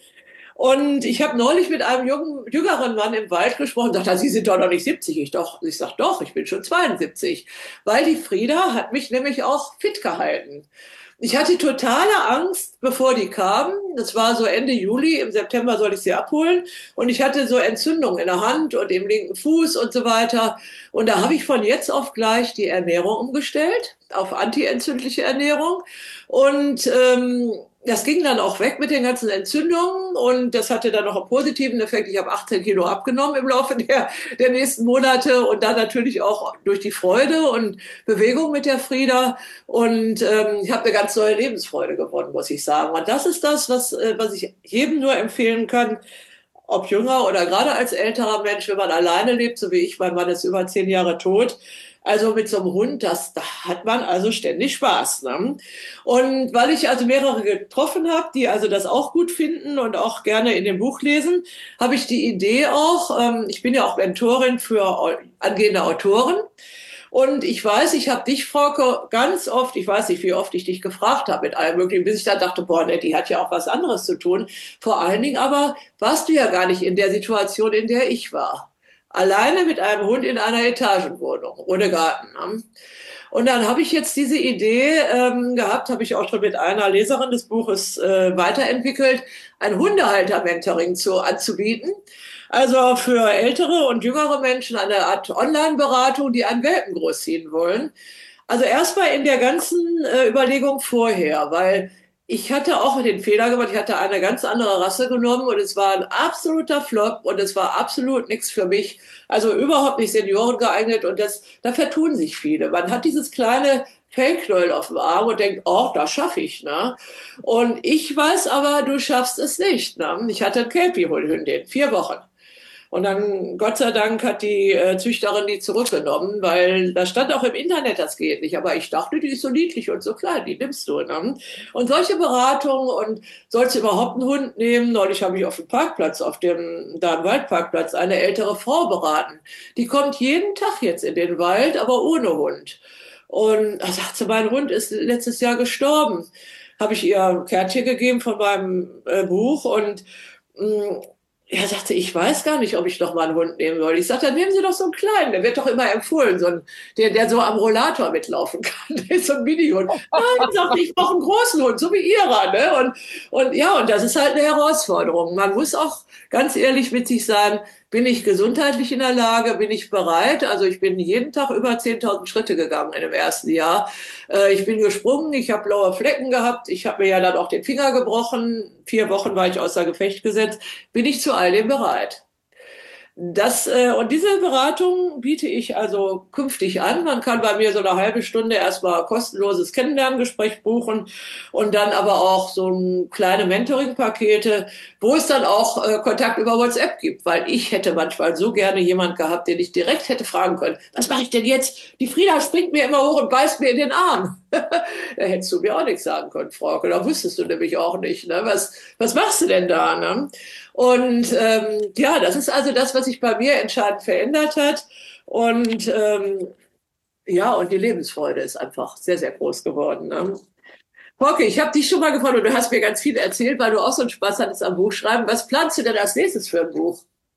Und ich habe neulich mit einem jungen, jüngeren Mann im Wald gesprochen und sagte, Sie sind doch noch nicht siebzig. Ich, doch, ich sage, doch, ich bin schon zweiundsiebzig. Weil die Frieda hat mich nämlich auch fit gehalten. Ich hatte totale Angst, bevor die kamen. Das war so Ende Juli, im September soll ich sie abholen. Und ich hatte so Entzündungen in der Hand und im linken Fuß und so weiter. Und da habe ich von jetzt auf gleich die Ernährung umgestellt, auf antientzündliche Ernährung. Und ähm, das ging dann auch weg mit den ganzen Entzündungen und das hatte dann noch einen positiven Effekt. Ich habe achtzehn Kilo abgenommen im Laufe der, der nächsten Monate und dann natürlich auch durch die Freude und Bewegung mit der Frieda. Und ähm, ich habe eine ganz neue Lebensfreude gewonnen, muss ich sagen. Und das ist das, was, äh, was ich jedem nur empfehlen kann, ob jünger oder gerade als älterer Mensch, wenn man alleine lebt, so wie ich, mein Mann ist über zehn Jahre tot. Also mit so einem Hund, das, da hat man also ständig Spaß. Ne? Und weil ich also mehrere getroffen habe, die also das auch gut finden und auch gerne in dem Buch lesen, habe ich die Idee auch, ähm, ich bin ja auch Mentorin für angehende Autoren. Und ich weiß, ich habe dich, Frauke, ganz oft, ich weiß nicht, wie oft ich dich gefragt habe mit allem Möglichen, bis ich dann dachte, boah, ne, die hat ja auch was anderes zu tun. Vor allen Dingen aber warst du ja gar nicht in der Situation, in der ich war. Alleine mit einem Hund in einer Etagenwohnung, ohne Garten. Ne? Und dann habe ich jetzt diese Idee ähm, gehabt, habe ich auch schon mit einer Leserin des Buches äh, weiterentwickelt, ein Hundehalter-Mentoring zu, anzubieten. Also für ältere und jüngere Menschen eine Art Online-Beratung, die einen Welpen großziehen wollen. Also erstmal in der ganzen äh, Überlegung vorher, weil ich hatte auch den Fehler gemacht, ich hatte eine ganz andere Rasse genommen und es war ein absoluter Flop und es war absolut nichts für mich. Also überhaupt nicht Senioren geeignet und das, da vertun sich viele. Man hat dieses kleine Fellknäuel auf dem Arm und denkt, oh, das schaffe ich, ne? Und ich weiß aber, du schaffst es nicht, ne? Ich hatte eine Kelpie-Hündin, vier Wochen. Und dann, Gott sei Dank, hat die äh, Züchterin die zurückgenommen, weil da stand auch im Internet, das geht nicht. Aber ich dachte, die ist so niedlich und so klein, die nimmst du. Ne? Und solche Beratungen und sollst du überhaupt einen Hund nehmen? Neulich habe ich auf dem Parkplatz, auf dem, da im Waldparkplatz, eine ältere Frau beraten. Die kommt jeden Tag jetzt in den Wald, aber ohne Hund. Und da sagt sie, mein Hund ist letztes Jahr gestorben. Habe ich ihr ein Kärtchen gegeben von meinem äh, Buch und mh, er sagte, ich weiß gar nicht, ob ich noch mal einen Hund nehmen soll. Ich sagte, dann nehmen Sie doch so einen kleinen. Der wird doch immer empfohlen, so ein, der, der so am Rollator mitlaufen kann. Der ist so ein Mini-Hund. Nein, sagt, ich brauche einen großen Hund, so wie Ihrer. Ne? Und, und ja, und das ist halt eine Herausforderung. Man muss auch ganz ehrlich mit sich sein, bin ich gesundheitlich in der Lage, bin ich bereit? Also ich bin jeden Tag über zehntausend Schritte gegangen in dem ersten Jahr. Äh, ich bin gesprungen, ich habe blaue Flecken gehabt, ich habe mir ja dann auch den Finger gebrochen. Vier Wochen war ich außer Gefecht gesetzt. Bin ich zu all dem bereit? Das, äh, und diese Beratung biete ich also künftig an. Man kann bei mir so eine halbe Stunde erstmal kostenloses Kennenlerngespräch buchen und dann aber auch so ein kleine Mentoring-Pakete, wo es dann auch äh, Kontakt über WhatsApp gibt, weil ich hätte manchmal so gerne jemand gehabt, den ich direkt hätte fragen können, was mache ich denn jetzt? Die Frieda springt mir immer hoch und beißt mir in den Arm. Da hättest du mir auch nichts sagen können, Frauke. Da wusstest du nämlich auch nicht. Ne? Was, was machst du denn da? Ne? Und ähm, ja, das ist also das, was sich bei mir entscheidend verändert hat. Und ähm, ja, und die Lebensfreude ist einfach sehr, sehr groß geworden. Ne? Frauke, ich habe dich schon mal gefragt und du hast mir ganz viel erzählt, weil du auch so einen Spaß hattest am Buchschreiben. Was planst du denn als nächstes für ein Buch?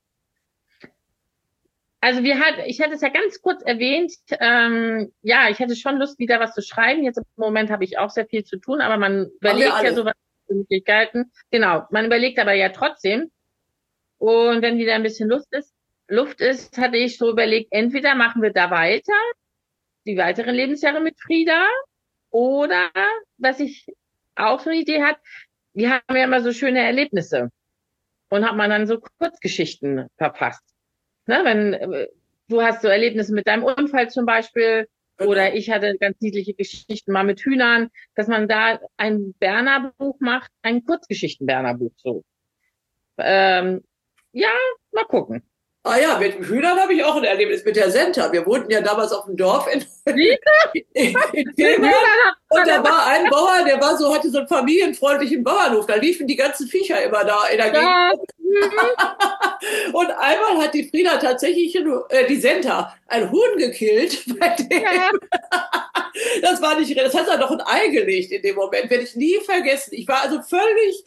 Also wir hat, ich hatte es ja ganz kurz erwähnt, ähm, ja, ich hätte schon Lust, wieder was zu schreiben. Jetzt im Moment habe ich auch sehr viel zu tun, aber man überlegt ja sowas für Möglichkeiten. Genau, man überlegt aber ja trotzdem. Und wenn wieder ein bisschen Luft ist, Luft ist, hatte ich so überlegt, entweder machen wir da weiter, die weiteren Lebensjahre mit Frieda, oder was ich auch so eine Idee hat, wir haben ja immer so schöne Erlebnisse und hat man dann so Kurzgeschichten verfasst. Ne, wenn äh, du hast so Erlebnisse mit deinem Unfall zum Beispiel, genau. Oder ich hatte ganz niedliche Geschichten mal mit Hühnern, dass man da ein Berner Buch macht, ein Kurzgeschichten-Berner Buch so. Ähm, ja, mal gucken. Ah ja, mit Hühnern habe ich auch ein Erlebnis mit der Senta. Wir wohnten ja damals auf dem Dorf in, in, in Fehmarn. Und da war ein Bauer, der war so, hatte so einen familienfreundlichen Bauernhof. Da liefen die ganzen Viecher immer da in der Ja. Gegend. Und einmal hat die Frieda tatsächlich, äh, die Senta, ein Huhn gekillt bei dem. Ja. Das war nicht, das hat er doch ein Ei gelegt in dem Moment. Werde ich nie vergessen. Ich war also völlig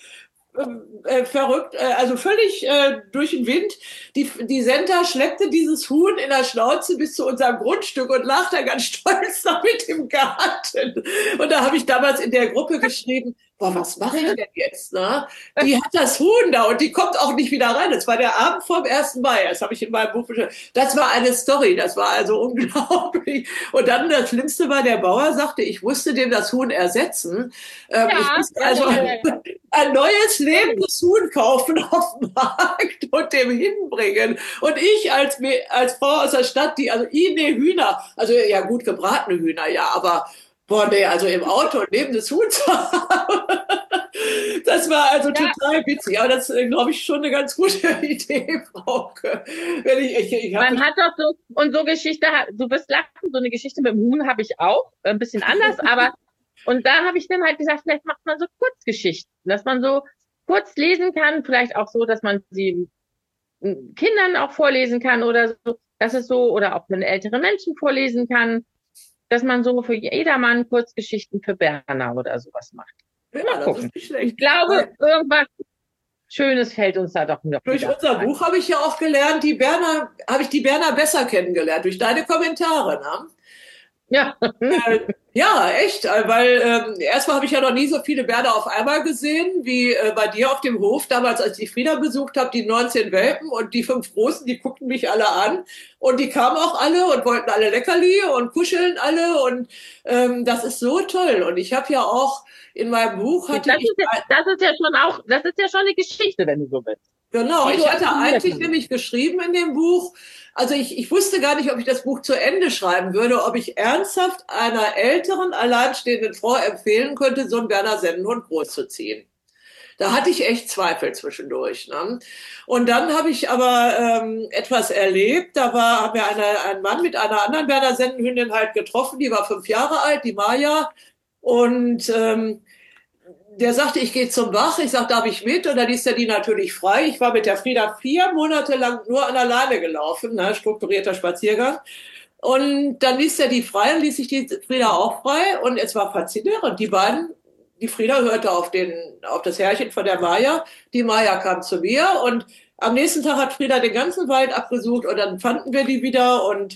äh, verrückt, äh, also völlig äh, durch den Wind. Die, die Senta schleppte dieses Huhn in der Schnauze bis zu unserem Grundstück und lag da ganz stolz damit im Garten. Und da habe ich damals in der Gruppe geschrieben, boah, was mache ich denn jetzt? Ne? Die hat das Huhn da und die kommt auch nicht wieder rein. Das war der Abend vorm ersten Mai. Das habe ich in meinem Buch beschrieben. Das war eine Story. Das war also unglaublich. Und dann das Schlimmste war, der Bauer sagte, ich musste dem das Huhn ersetzen. Ähm, Ja, ich musste also ein neues lebendes Huhn kaufen auf dem Markt und dem hinbringen. Und ich als, als Frau aus der Stadt, die, also, i, nee, Hühner, also ja gut gebratene Hühner, ja, aber boah, nee, also im Auto ein lebendes Huhn zu haben. Das war also ja. total witzig. Aber das ist, glaube ich, schon eine ganz gute Idee, Frauke. Wenn ich, ich, ich Man hat doch so, und so Geschichte, du wirst lachen, so eine Geschichte mit dem Huhn habe ich auch, ein bisschen anders, aber, und da habe ich dann halt gesagt, vielleicht macht man so Kurzgeschichten, dass man so kurz lesen kann, vielleicht auch so, dass man sie Kindern auch vorlesen kann oder so, dass es so, oder auch für ältere Menschen vorlesen kann, dass man so für jedermann Kurzgeschichten für Berner oder sowas macht. Ja, mal gucken. Ich glaube, Weil irgendwas Schönes fällt uns da doch noch. Durch unser ein. Buch habe ich ja auch gelernt, die Berner, habe ich die Berner besser kennengelernt, durch deine Kommentare, ne? Ja. Äh, ja, echt, weil ähm, erstmal habe ich ja noch nie so viele Berner auf einmal gesehen, wie äh, bei dir auf dem Hof, damals, als ich Frieda besucht habe, die neunzehn Welpen und die fünf Großen, die guckten mich alle an und die kamen auch alle und wollten alle Leckerli und kuscheln alle und ähm, das ist so toll und ich habe ja auch in meinem Buch hatte das ich... Ist ja, das ist ja schon auch, das ist ja schon eine Geschichte, wenn du so willst. Genau, ich hatte eigentlich nämlich geschrieben in dem Buch, also ich, ich wusste gar nicht, ob ich das Buch zu Ende schreiben würde, ob ich ernsthaft einer älteren, alleinstehenden Frau empfehlen könnte, so einen Berner Sennenhund großzuziehen. Da hatte ich echt Zweifel zwischendurch. Ne? Und dann habe ich aber ähm, etwas erlebt. Da war, haben wir eine, einen Mann mit einer anderen Berner Sennenhündin halt getroffen, die war fünf Jahre alt, die Maja. Und ähm, der sagte, ich gehe zum Bach. Ich sag, darf ich mit? Und dann ließ er die natürlich frei. Ich war mit der Frieda vier Monate lang nur an der Leine gelaufen, ne? Strukturierter Spaziergang. Und dann ließ er die frei und ließ sich die Frieda auch frei. Und es war faszinierend. Die beiden, die Frieda hörte auf, den, auf das Herrchen von der Maja. Die Maja kam zu mir und am nächsten Tag hat Frieda den ganzen Wald abgesucht und dann fanden wir die wieder und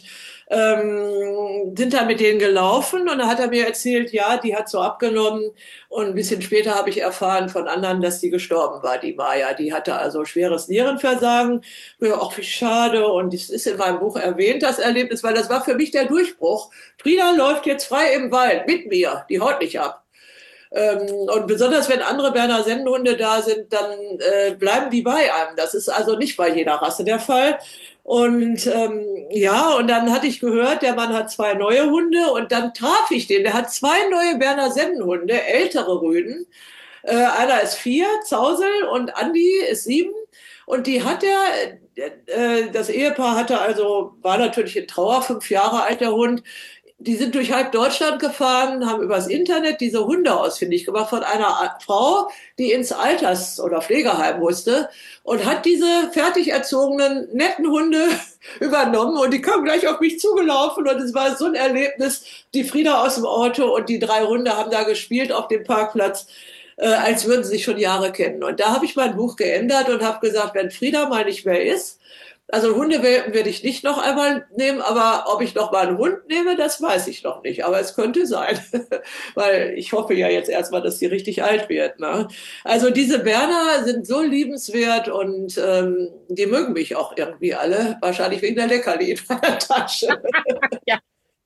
ähm, sind dann mit denen gelaufen und dann hat er mir erzählt, ja, die hat so abgenommen und ein bisschen später habe ich erfahren von anderen, dass die gestorben war, die Maja. Die hatte also schweres Nierenversagen. Ja, ach, wie schade und das ist in meinem Buch erwähnt, das Erlebnis, weil das war für mich der Durchbruch. Frieda läuft jetzt frei im Wald mit mir, die haut nicht ab. Und besonders wenn andere Berner Sennenhunde da sind, dann äh, bleiben die bei einem. Das ist also nicht bei jeder Rasse der Fall. Und ähm, ja, und dann hatte ich gehört, der Mann hat zwei neue Hunde und dann traf ich den. Der hat zwei neue Berner Sennenhunde, ältere Rüden. Äh, einer ist vier, Zausel, und Andi ist sieben. Und die hat er, äh, das Ehepaar hatte also, war natürlich in Trauer, fünf Jahre alt der Hund. Die sind durch halb Deutschland gefahren, haben übers Internet diese Hunde ausfindig gemacht von einer Frau, die ins Alters- oder Pflegeheim musste und hat diese fertig erzogenen, netten Hunde übernommen und die kamen gleich auf mich zugelaufen und es war so ein Erlebnis. Die Frieda aus dem Auto und die drei Hunde haben da gespielt auf dem Parkplatz, äh, als würden sie sich schon Jahre kennen. Und da habe ich mein Buch geändert und habe gesagt, wenn Frieda mal nicht mehr ist, also Hundewelpen werde ich nicht noch einmal nehmen, aber ob ich noch mal einen Hund nehme, das weiß ich noch nicht. Aber es könnte sein, weil ich hoffe ja jetzt erstmal, dass sie richtig alt wird. Ne? Also diese Berner sind so liebenswert und ähm, die mögen mich auch irgendwie alle, wahrscheinlich wegen der Leckerli in meiner Tasche. Ja.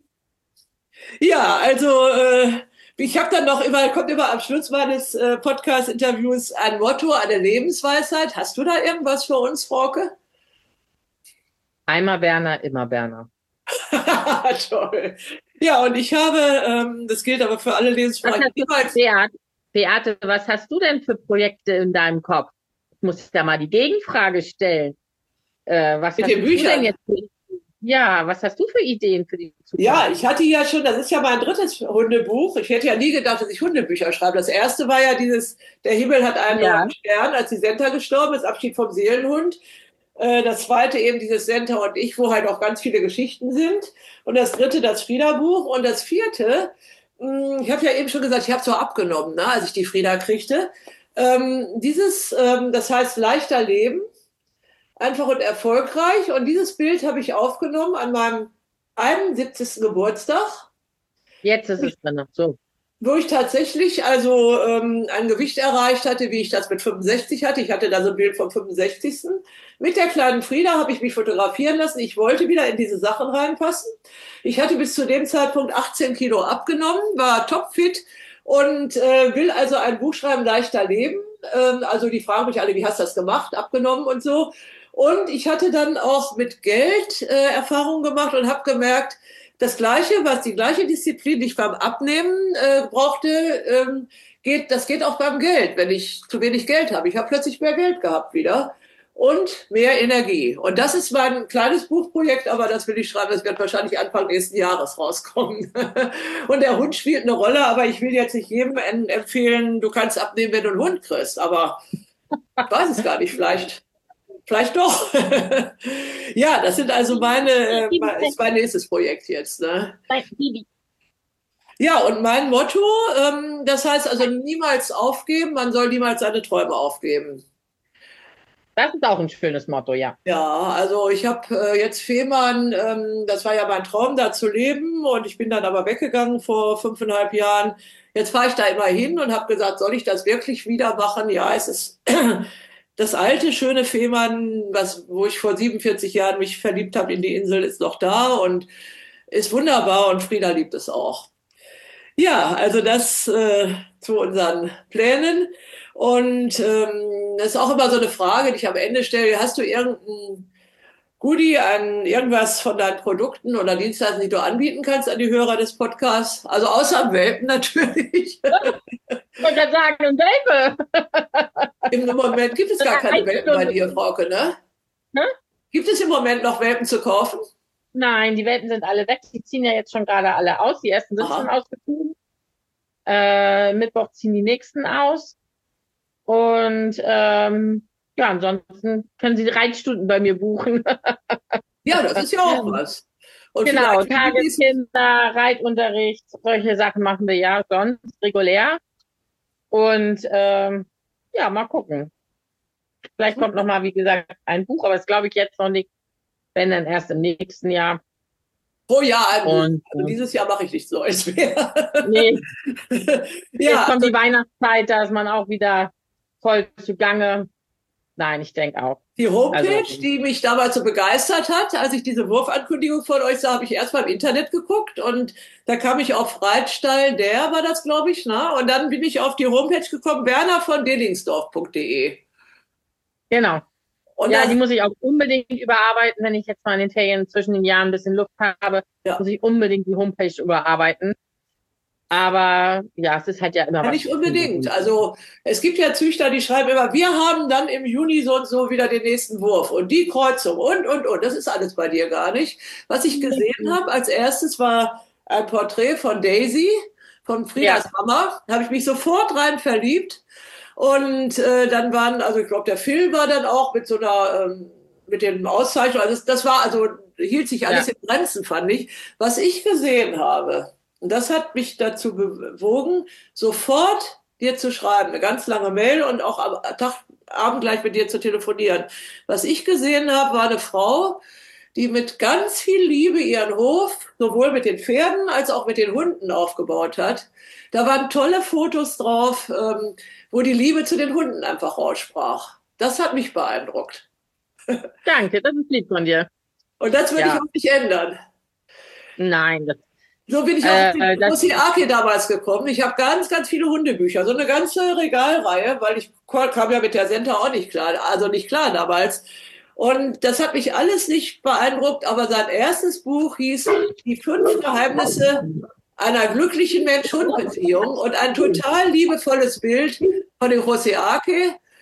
Ja, also äh, ich habe dann noch immer, kommt immer am Schluss meines äh, Podcast-Interviews ein Motto, eine Lebensweisheit. Hast du da irgendwas für uns, Frauke? Einmal Berner, immer Berner. Toll. Ja, und ich habe, ähm, das gilt aber für alle Lebensfragen. Beate, Beate, was hast du denn für Projekte in deinem Kopf? Ich muss da mal die Gegenfrage stellen. Äh, was Mit hast den du denn Büchern. jetzt? Für, ja, was hast du für Ideen für die Zukunft? Ja, ich hatte ja schon, das ist ja mein drittes Hundebuch. Ich hätte ja nie gedacht, dass ich Hundebücher schreibe. Das erste war ja dieses, der Himmel hat einen Ja, neuen Stern, als die Senta gestorben ist, Abschied vom Seelenhund. Äh, Das zweite eben dieses Senta und ich, wo halt auch ganz viele Geschichten sind. Und das dritte das Frieda-Buch. Und das vierte, mh, ich habe ja eben schon gesagt, ich habe so abgenommen, ne, als ich die Frieda kriegte. Ähm, dieses, ähm, das heißt leichter Leben, einfach und erfolgreich. Und dieses Bild habe ich aufgenommen an meinem einundsiebzigsten Geburtstag, jetzt ist es drin. So. wo ich tatsächlich also ähm, ein Gewicht erreicht hatte, wie ich das mit fünfundsechzig hatte. Ich hatte da so ein Bild vom fünfundsechzigsten Mit der kleinen Frieda habe ich mich fotografieren lassen. Ich wollte wieder in diese Sachen reinpassen. Ich hatte bis zu dem Zeitpunkt achtzehn Kilo abgenommen, war topfit und äh, will also ein Buch schreiben, leichter leben. Ähm, also die fragen mich alle, wie hast du das gemacht, abgenommen und so. Und ich hatte dann auch mit Geld äh, Erfahrungen gemacht und habe gemerkt, das Gleiche, was die gleiche Disziplin, die ich beim Abnehmen äh, brauchte, ähm, geht, das geht auch beim Geld, wenn ich zu wenig Geld habe. Ich habe plötzlich mehr Geld gehabt wieder und mehr Energie. Und das ist mein kleines Buchprojekt, aber das will ich schreiben. Das wird wahrscheinlich Anfang nächsten Jahres rauskommen. Und der Hund spielt eine Rolle, aber ich will jetzt nicht jedem empfehlen, du kannst abnehmen, wenn du einen Hund kriegst. Aber ich weiß es gar nicht, vielleicht. Vielleicht doch. Ja, das sind also meine, äh, ist mein nächstes Projekt jetzt. Ne? Ja, und mein Motto, ähm, das heißt also niemals aufgeben, man soll niemals seine Träume aufgeben. Das ist auch ein schönes Motto, ja. Ja, also ich habe äh, jetzt Fehmarn, ähm, das war ja mein Traum, da zu leben und ich bin dann aber weggegangen vor fünfeinhalb Jahren. Jetzt fahre ich da immer hin und habe gesagt, soll ich das wirklich wieder machen? Ja, es ist das alte, schöne Fehmarn, was, wo ich vor siebenundvierzig Jahren mich verliebt habe in die Insel, ist noch da und ist wunderbar und Frieda liebt es auch. Ja, also das äh, zu unseren Plänen. Und ähm, das ist auch immer so eine Frage, die ich am Ende stelle. Hast du irgendein Goodie, an irgendwas von deinen Produkten oder Dienstleistungen, die du anbieten kannst an die Hörer des Podcasts? Also außer am Welpen natürlich. Ich wollte gerade sagen, ein Welpe. Im Moment gibt es gar keine Welpen bei dir, Frauke, ne? Ne? Gibt es im Moment noch Welpen zu kaufen? Nein, die Welpen sind alle weg. Die ziehen ja jetzt schon gerade alle aus. Die ersten sind Aha. schon ausgezogen. Äh, Mittwoch ziehen die nächsten aus. Und ähm, ja, ansonsten können Sie Reitstunden bei mir buchen. Ja, das ist ja auch was. Und Genau, vielleicht für die, die's- Tageskinder, Reitunterricht, solche Sachen machen wir ja sonst regulär. Und ähm, ja, mal gucken. Vielleicht kommt noch mal, wie gesagt, ein Buch, aber das glaube ich jetzt noch nicht, wenn dann erst im nächsten Jahr. pro Jahr ein Buch. Und Also äh, dieses Jahr mache ich nichts Neues mehr. nee, jetzt Ja, kommt die Weihnachtszeit, da ist man auch wieder voll zugange. Nein, ich denke auch. die Homepage, Also, die mich damals so begeistert hat, als ich diese Wurfankündigung von euch sah, habe ich erst mal im Internet geguckt und da kam ich auf Reitstall, der war das, glaube ich, ne? Und dann bin ich auf die Homepage gekommen, werner von delingsdorf punkt de. genau. Und Ja, das, die muss ich auch unbedingt überarbeiten, wenn ich jetzt mal in den Ferien zwischen den Jahren ein bisschen Luft habe, Ja. muss ich unbedingt die Homepage überarbeiten. Aber ja, es ist halt ja immer ja, was. nicht zu tun. unbedingt. Also es gibt ja Züchter, die schreiben immer, wir haben dann im Juni so und so wieder den nächsten Wurf und die Kreuzung und, und, und. Das ist alles bei dir gar nicht. Was ich gesehen habe als erstes war ein Porträt von Daisy, von Friedas Ja. Mama. Da habe ich mich sofort rein verliebt. Und äh, dann waren, also ich glaube, der Film war dann auch mit so einer, ähm, mit den Auszeichnungen. Also das, das war, also hielt sich alles Ja. in Grenzen, fand ich. Was ich gesehen habe, und das hat mich dazu bewogen, sofort dir zu schreiben, eine ganz lange Mail und auch am Tag, Abend gleich mit dir zu telefonieren. Was ich gesehen habe, war eine Frau, die mit ganz viel Liebe ihren Hof sowohl mit den Pferden als auch mit den Hunden aufgebaut hat. Da waren tolle Fotos drauf, ähm, wo die Liebe zu den Hunden einfach raussprach. Das hat mich beeindruckt. Danke, das ist lieb von dir. Und das würde Ja. ich auch nicht ändern. Nein, das, So bin ich auch Äh, auf die das- Ossiake damals gekommen. Ich habe ganz, ganz viele Hundebücher, so eine ganze Regalreihe, weil ich kam ja mit der Senta auch nicht klar, also nicht klar damals. Und das hat mich alles nicht beeindruckt, aber sein erstes Buch hieß Die fünf Geheimnisse einer glücklichen Mensch-Hund-Beziehung und ein total liebevolles Bild von dem Ossiake.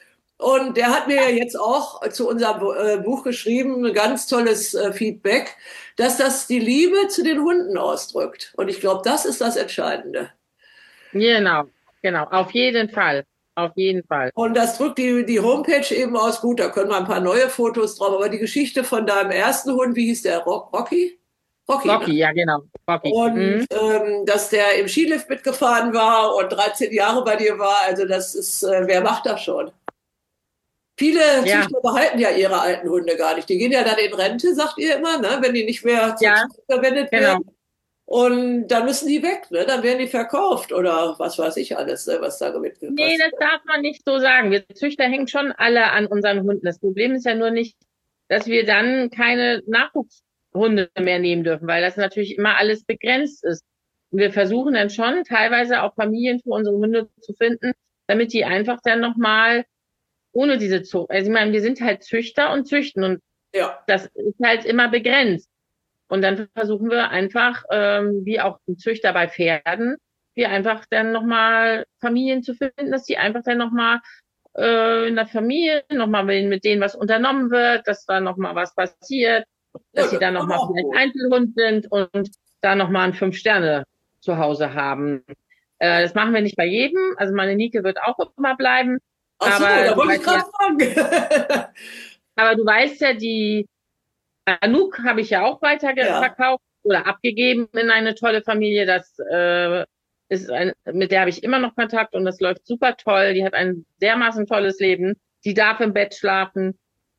Und der hat mir ja jetzt auch zu unserem äh, Buch geschrieben, ein ganz tolles äh, Feedback, dass das die Liebe zu den Hunden ausdrückt. Und ich glaube, das ist das Entscheidende. Genau, genau, auf jeden Fall, auf jeden Fall. Und das drückt die, die Homepage eben aus. Gut, da können wir ein paar neue Fotos drauf. Aber die Geschichte von deinem ersten Hund, wie hieß der? Rocky? Rocky, Rocky, ne? Ja, genau. Rocky. Und mhm. ähm, dass der im Skilift mitgefahren war und dreizehn Jahre bei dir war, also das ist, äh, wer macht das schon? Viele ja. Züchter behalten ja ihre alten Hunde gar nicht. Die gehen ja dann in Rente, sagt ihr immer, ne? Wenn die nicht mehr zur ja, Zucht verwendet genau. werden. Und dann müssen die weg, ne? Dann werden die verkauft oder was weiß ich alles, ne? Was da mitgekostet. Nee, das darf man nicht so sagen. Wir Züchter hängen schon alle an unseren Hunden. Das Problem ist ja nur nicht, dass wir dann keine Nachwuchshunde mehr nehmen dürfen, weil das natürlich immer alles begrenzt ist. Und wir versuchen dann schon teilweise auch Familien für unsere Hunde zu finden, damit die einfach dann nochmal ohne diese Zucht, also ich meine, wir sind halt Züchter und züchten und ja. Das ist halt immer begrenzt. Und dann versuchen wir einfach, ähm, wie auch ein Züchter bei Pferden, wir einfach dann nochmal Familien zu finden, dass die einfach dann nochmal äh, in der Familie nochmal mit denen was unternommen wird, dass da nochmal was passiert, dass sie ja, dann nochmal vielleicht gut. Einzelhund sind und da nochmal ein Fünf Sterne zu Hause haben. Äh, das machen wir nicht bei jedem. Also meine Nike wird auch immer bleiben. Ach so, aber da wollte ich gerade fragen. Aber du weißt ja, die Anouk habe ich ja auch weiter ja. verkauft oder abgegeben in eine tolle Familie. Das äh, ist ein, mit der habe ich immer noch Kontakt und das läuft super toll. Die hat ein dermaßen tolles Leben. Die darf im Bett schlafen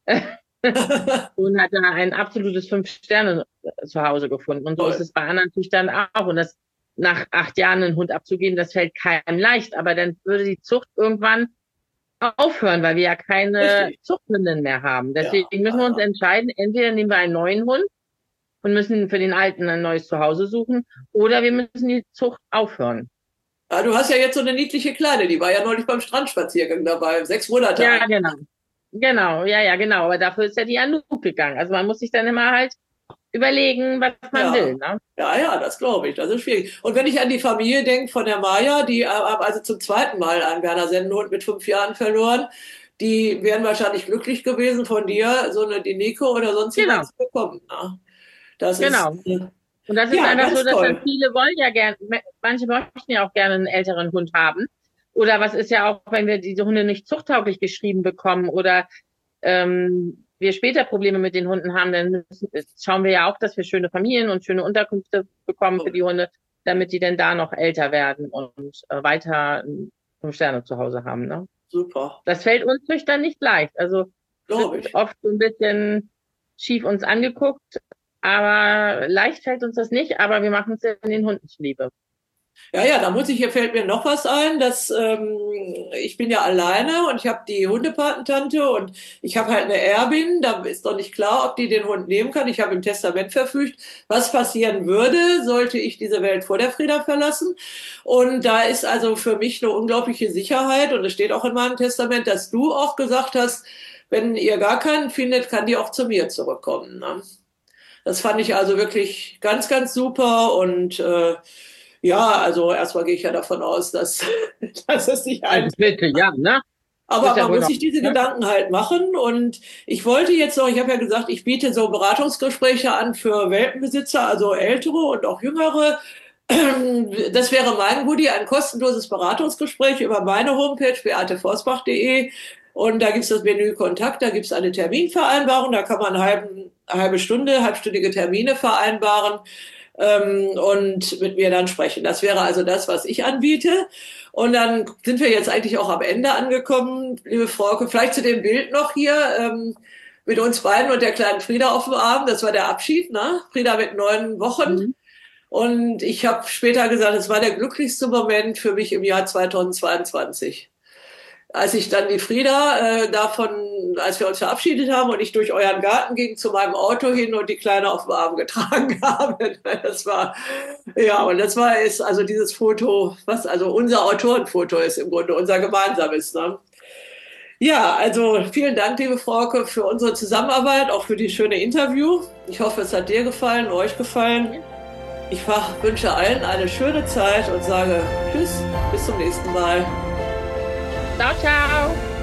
und hat da ein absolutes Fünf Sterne zu Hause gefunden. Und so toll. Ist es bei anderen Züchtern auch. Und das nach acht Jahren einen Hund abzugeben, das fällt keinem leicht. Aber dann würde die Zucht irgendwann aufhören, weil wir ja keine Zuchthündin mehr haben. Deswegen ja, müssen wir uns entscheiden, entweder nehmen wir einen neuen Hund und müssen für den alten ein neues Zuhause suchen, oder wir müssen die Zucht aufhören. Ja, du hast ja jetzt so eine niedliche Kleine, die war ja neulich beim Strandspaziergang dabei, sechs Monate alt. Ja, genau. Genau, ja, ja, genau. Aber dafür ist ja die Anouk gegangen. Also man muss sich dann immer halt überlegen, was man ja. will. Ne? Ja, ja, das glaube ich. Das ist schwierig. Und wenn ich an die Familie denke von der Maja, die haben also zum zweiten Mal einen Berner Sennenhund mit fünf Jahren verloren, die wären wahrscheinlich glücklich gewesen, von dir so eine Diniko oder sonst genau. jemand zu bekommen. Ne? Das genau. Ist, und das ist ja, einfach so, dass toll. dann viele wollen ja gerne, manche möchten ja auch gerne einen älteren Hund haben. Oder was ist ja auch, wenn wir diese Hunde nicht zuchttauglich geschrieben bekommen oder ähm, wir später Probleme mit den Hunden haben, dann müssen, schauen wir ja auch, dass wir schöne Familien und schöne Unterkünfte bekommen für die Hunde, damit die dann da noch älter werden und äh, weiter fünf Sterne zu Hause haben. Ne? Super. Das fällt uns Züchtern nicht leicht. Also wird oft so ein bisschen schief uns angeguckt, aber leicht fällt uns das nicht, aber wir machen es ja in den Hunden zuliebe. Ja, ja, da muss ich, hier fällt mir noch was ein, dass ähm, ich bin ja alleine und ich habe die Hundepatentante und ich habe halt eine Erbin, da ist noch nicht klar, ob die den Hund nehmen kann. Ich habe im Testament verfügt, was passieren würde, sollte ich diese Welt vor der Frieda verlassen. Und da ist also für mich eine unglaubliche Sicherheit und es steht auch in meinem Testament, dass du auch gesagt hast, wenn ihr gar keinen findet, kann die auch zu mir zurückkommen. Ne? Das fand ich also wirklich ganz, ganz super und äh, ja, also erstmal gehe ich ja davon aus, dass, dass es nicht eintritt. Bitte, ja, ne? Aber man muss sich diese Gedanken halt machen. Und ich wollte jetzt noch, ich habe ja gesagt, ich biete so Beratungsgespräche an für Welpenbesitzer, also ältere und auch jüngere. Das wäre mein Goodie, ein kostenloses Beratungsgespräch über meine Homepage beate forsbach punkt de. Und da gibt's das Menü Kontakt, da gibt's eine Terminvereinbarung, da kann man eine halbe, eine halbe Stunde, halbstündige Termine vereinbaren. Und mit mir dann sprechen. Das wäre also das, was ich anbiete. Und dann sind wir jetzt eigentlich auch am Ende angekommen, liebe Frauke. Vielleicht zu dem Bild noch hier ähm, mit uns beiden und der kleinen Frieda auf dem Arm. Das war der Abschied, ne? Frieda mit neun Wochen. Mhm. Und ich habe später gesagt, es war der glücklichste Moment für mich im Jahr zweitausendzweiundzwanzig. Als ich dann die Frieda äh, davon, als wir uns verabschiedet haben und ich durch euren Garten ging zu meinem Auto hin und die Kleine auf dem Arm getragen habe. Das war, ja, und das war, ist also dieses Foto, was also unser Autorenfoto ist im Grunde, unser gemeinsames, ne? Ja, also vielen Dank, liebe Frauke, für unsere Zusammenarbeit, auch für die schöne Interview. Ich hoffe, es hat dir gefallen, euch gefallen. Ich wünsche allen eine schöne Zeit und sage Tschüss, bis zum nächsten Mal. Ciao, ciao.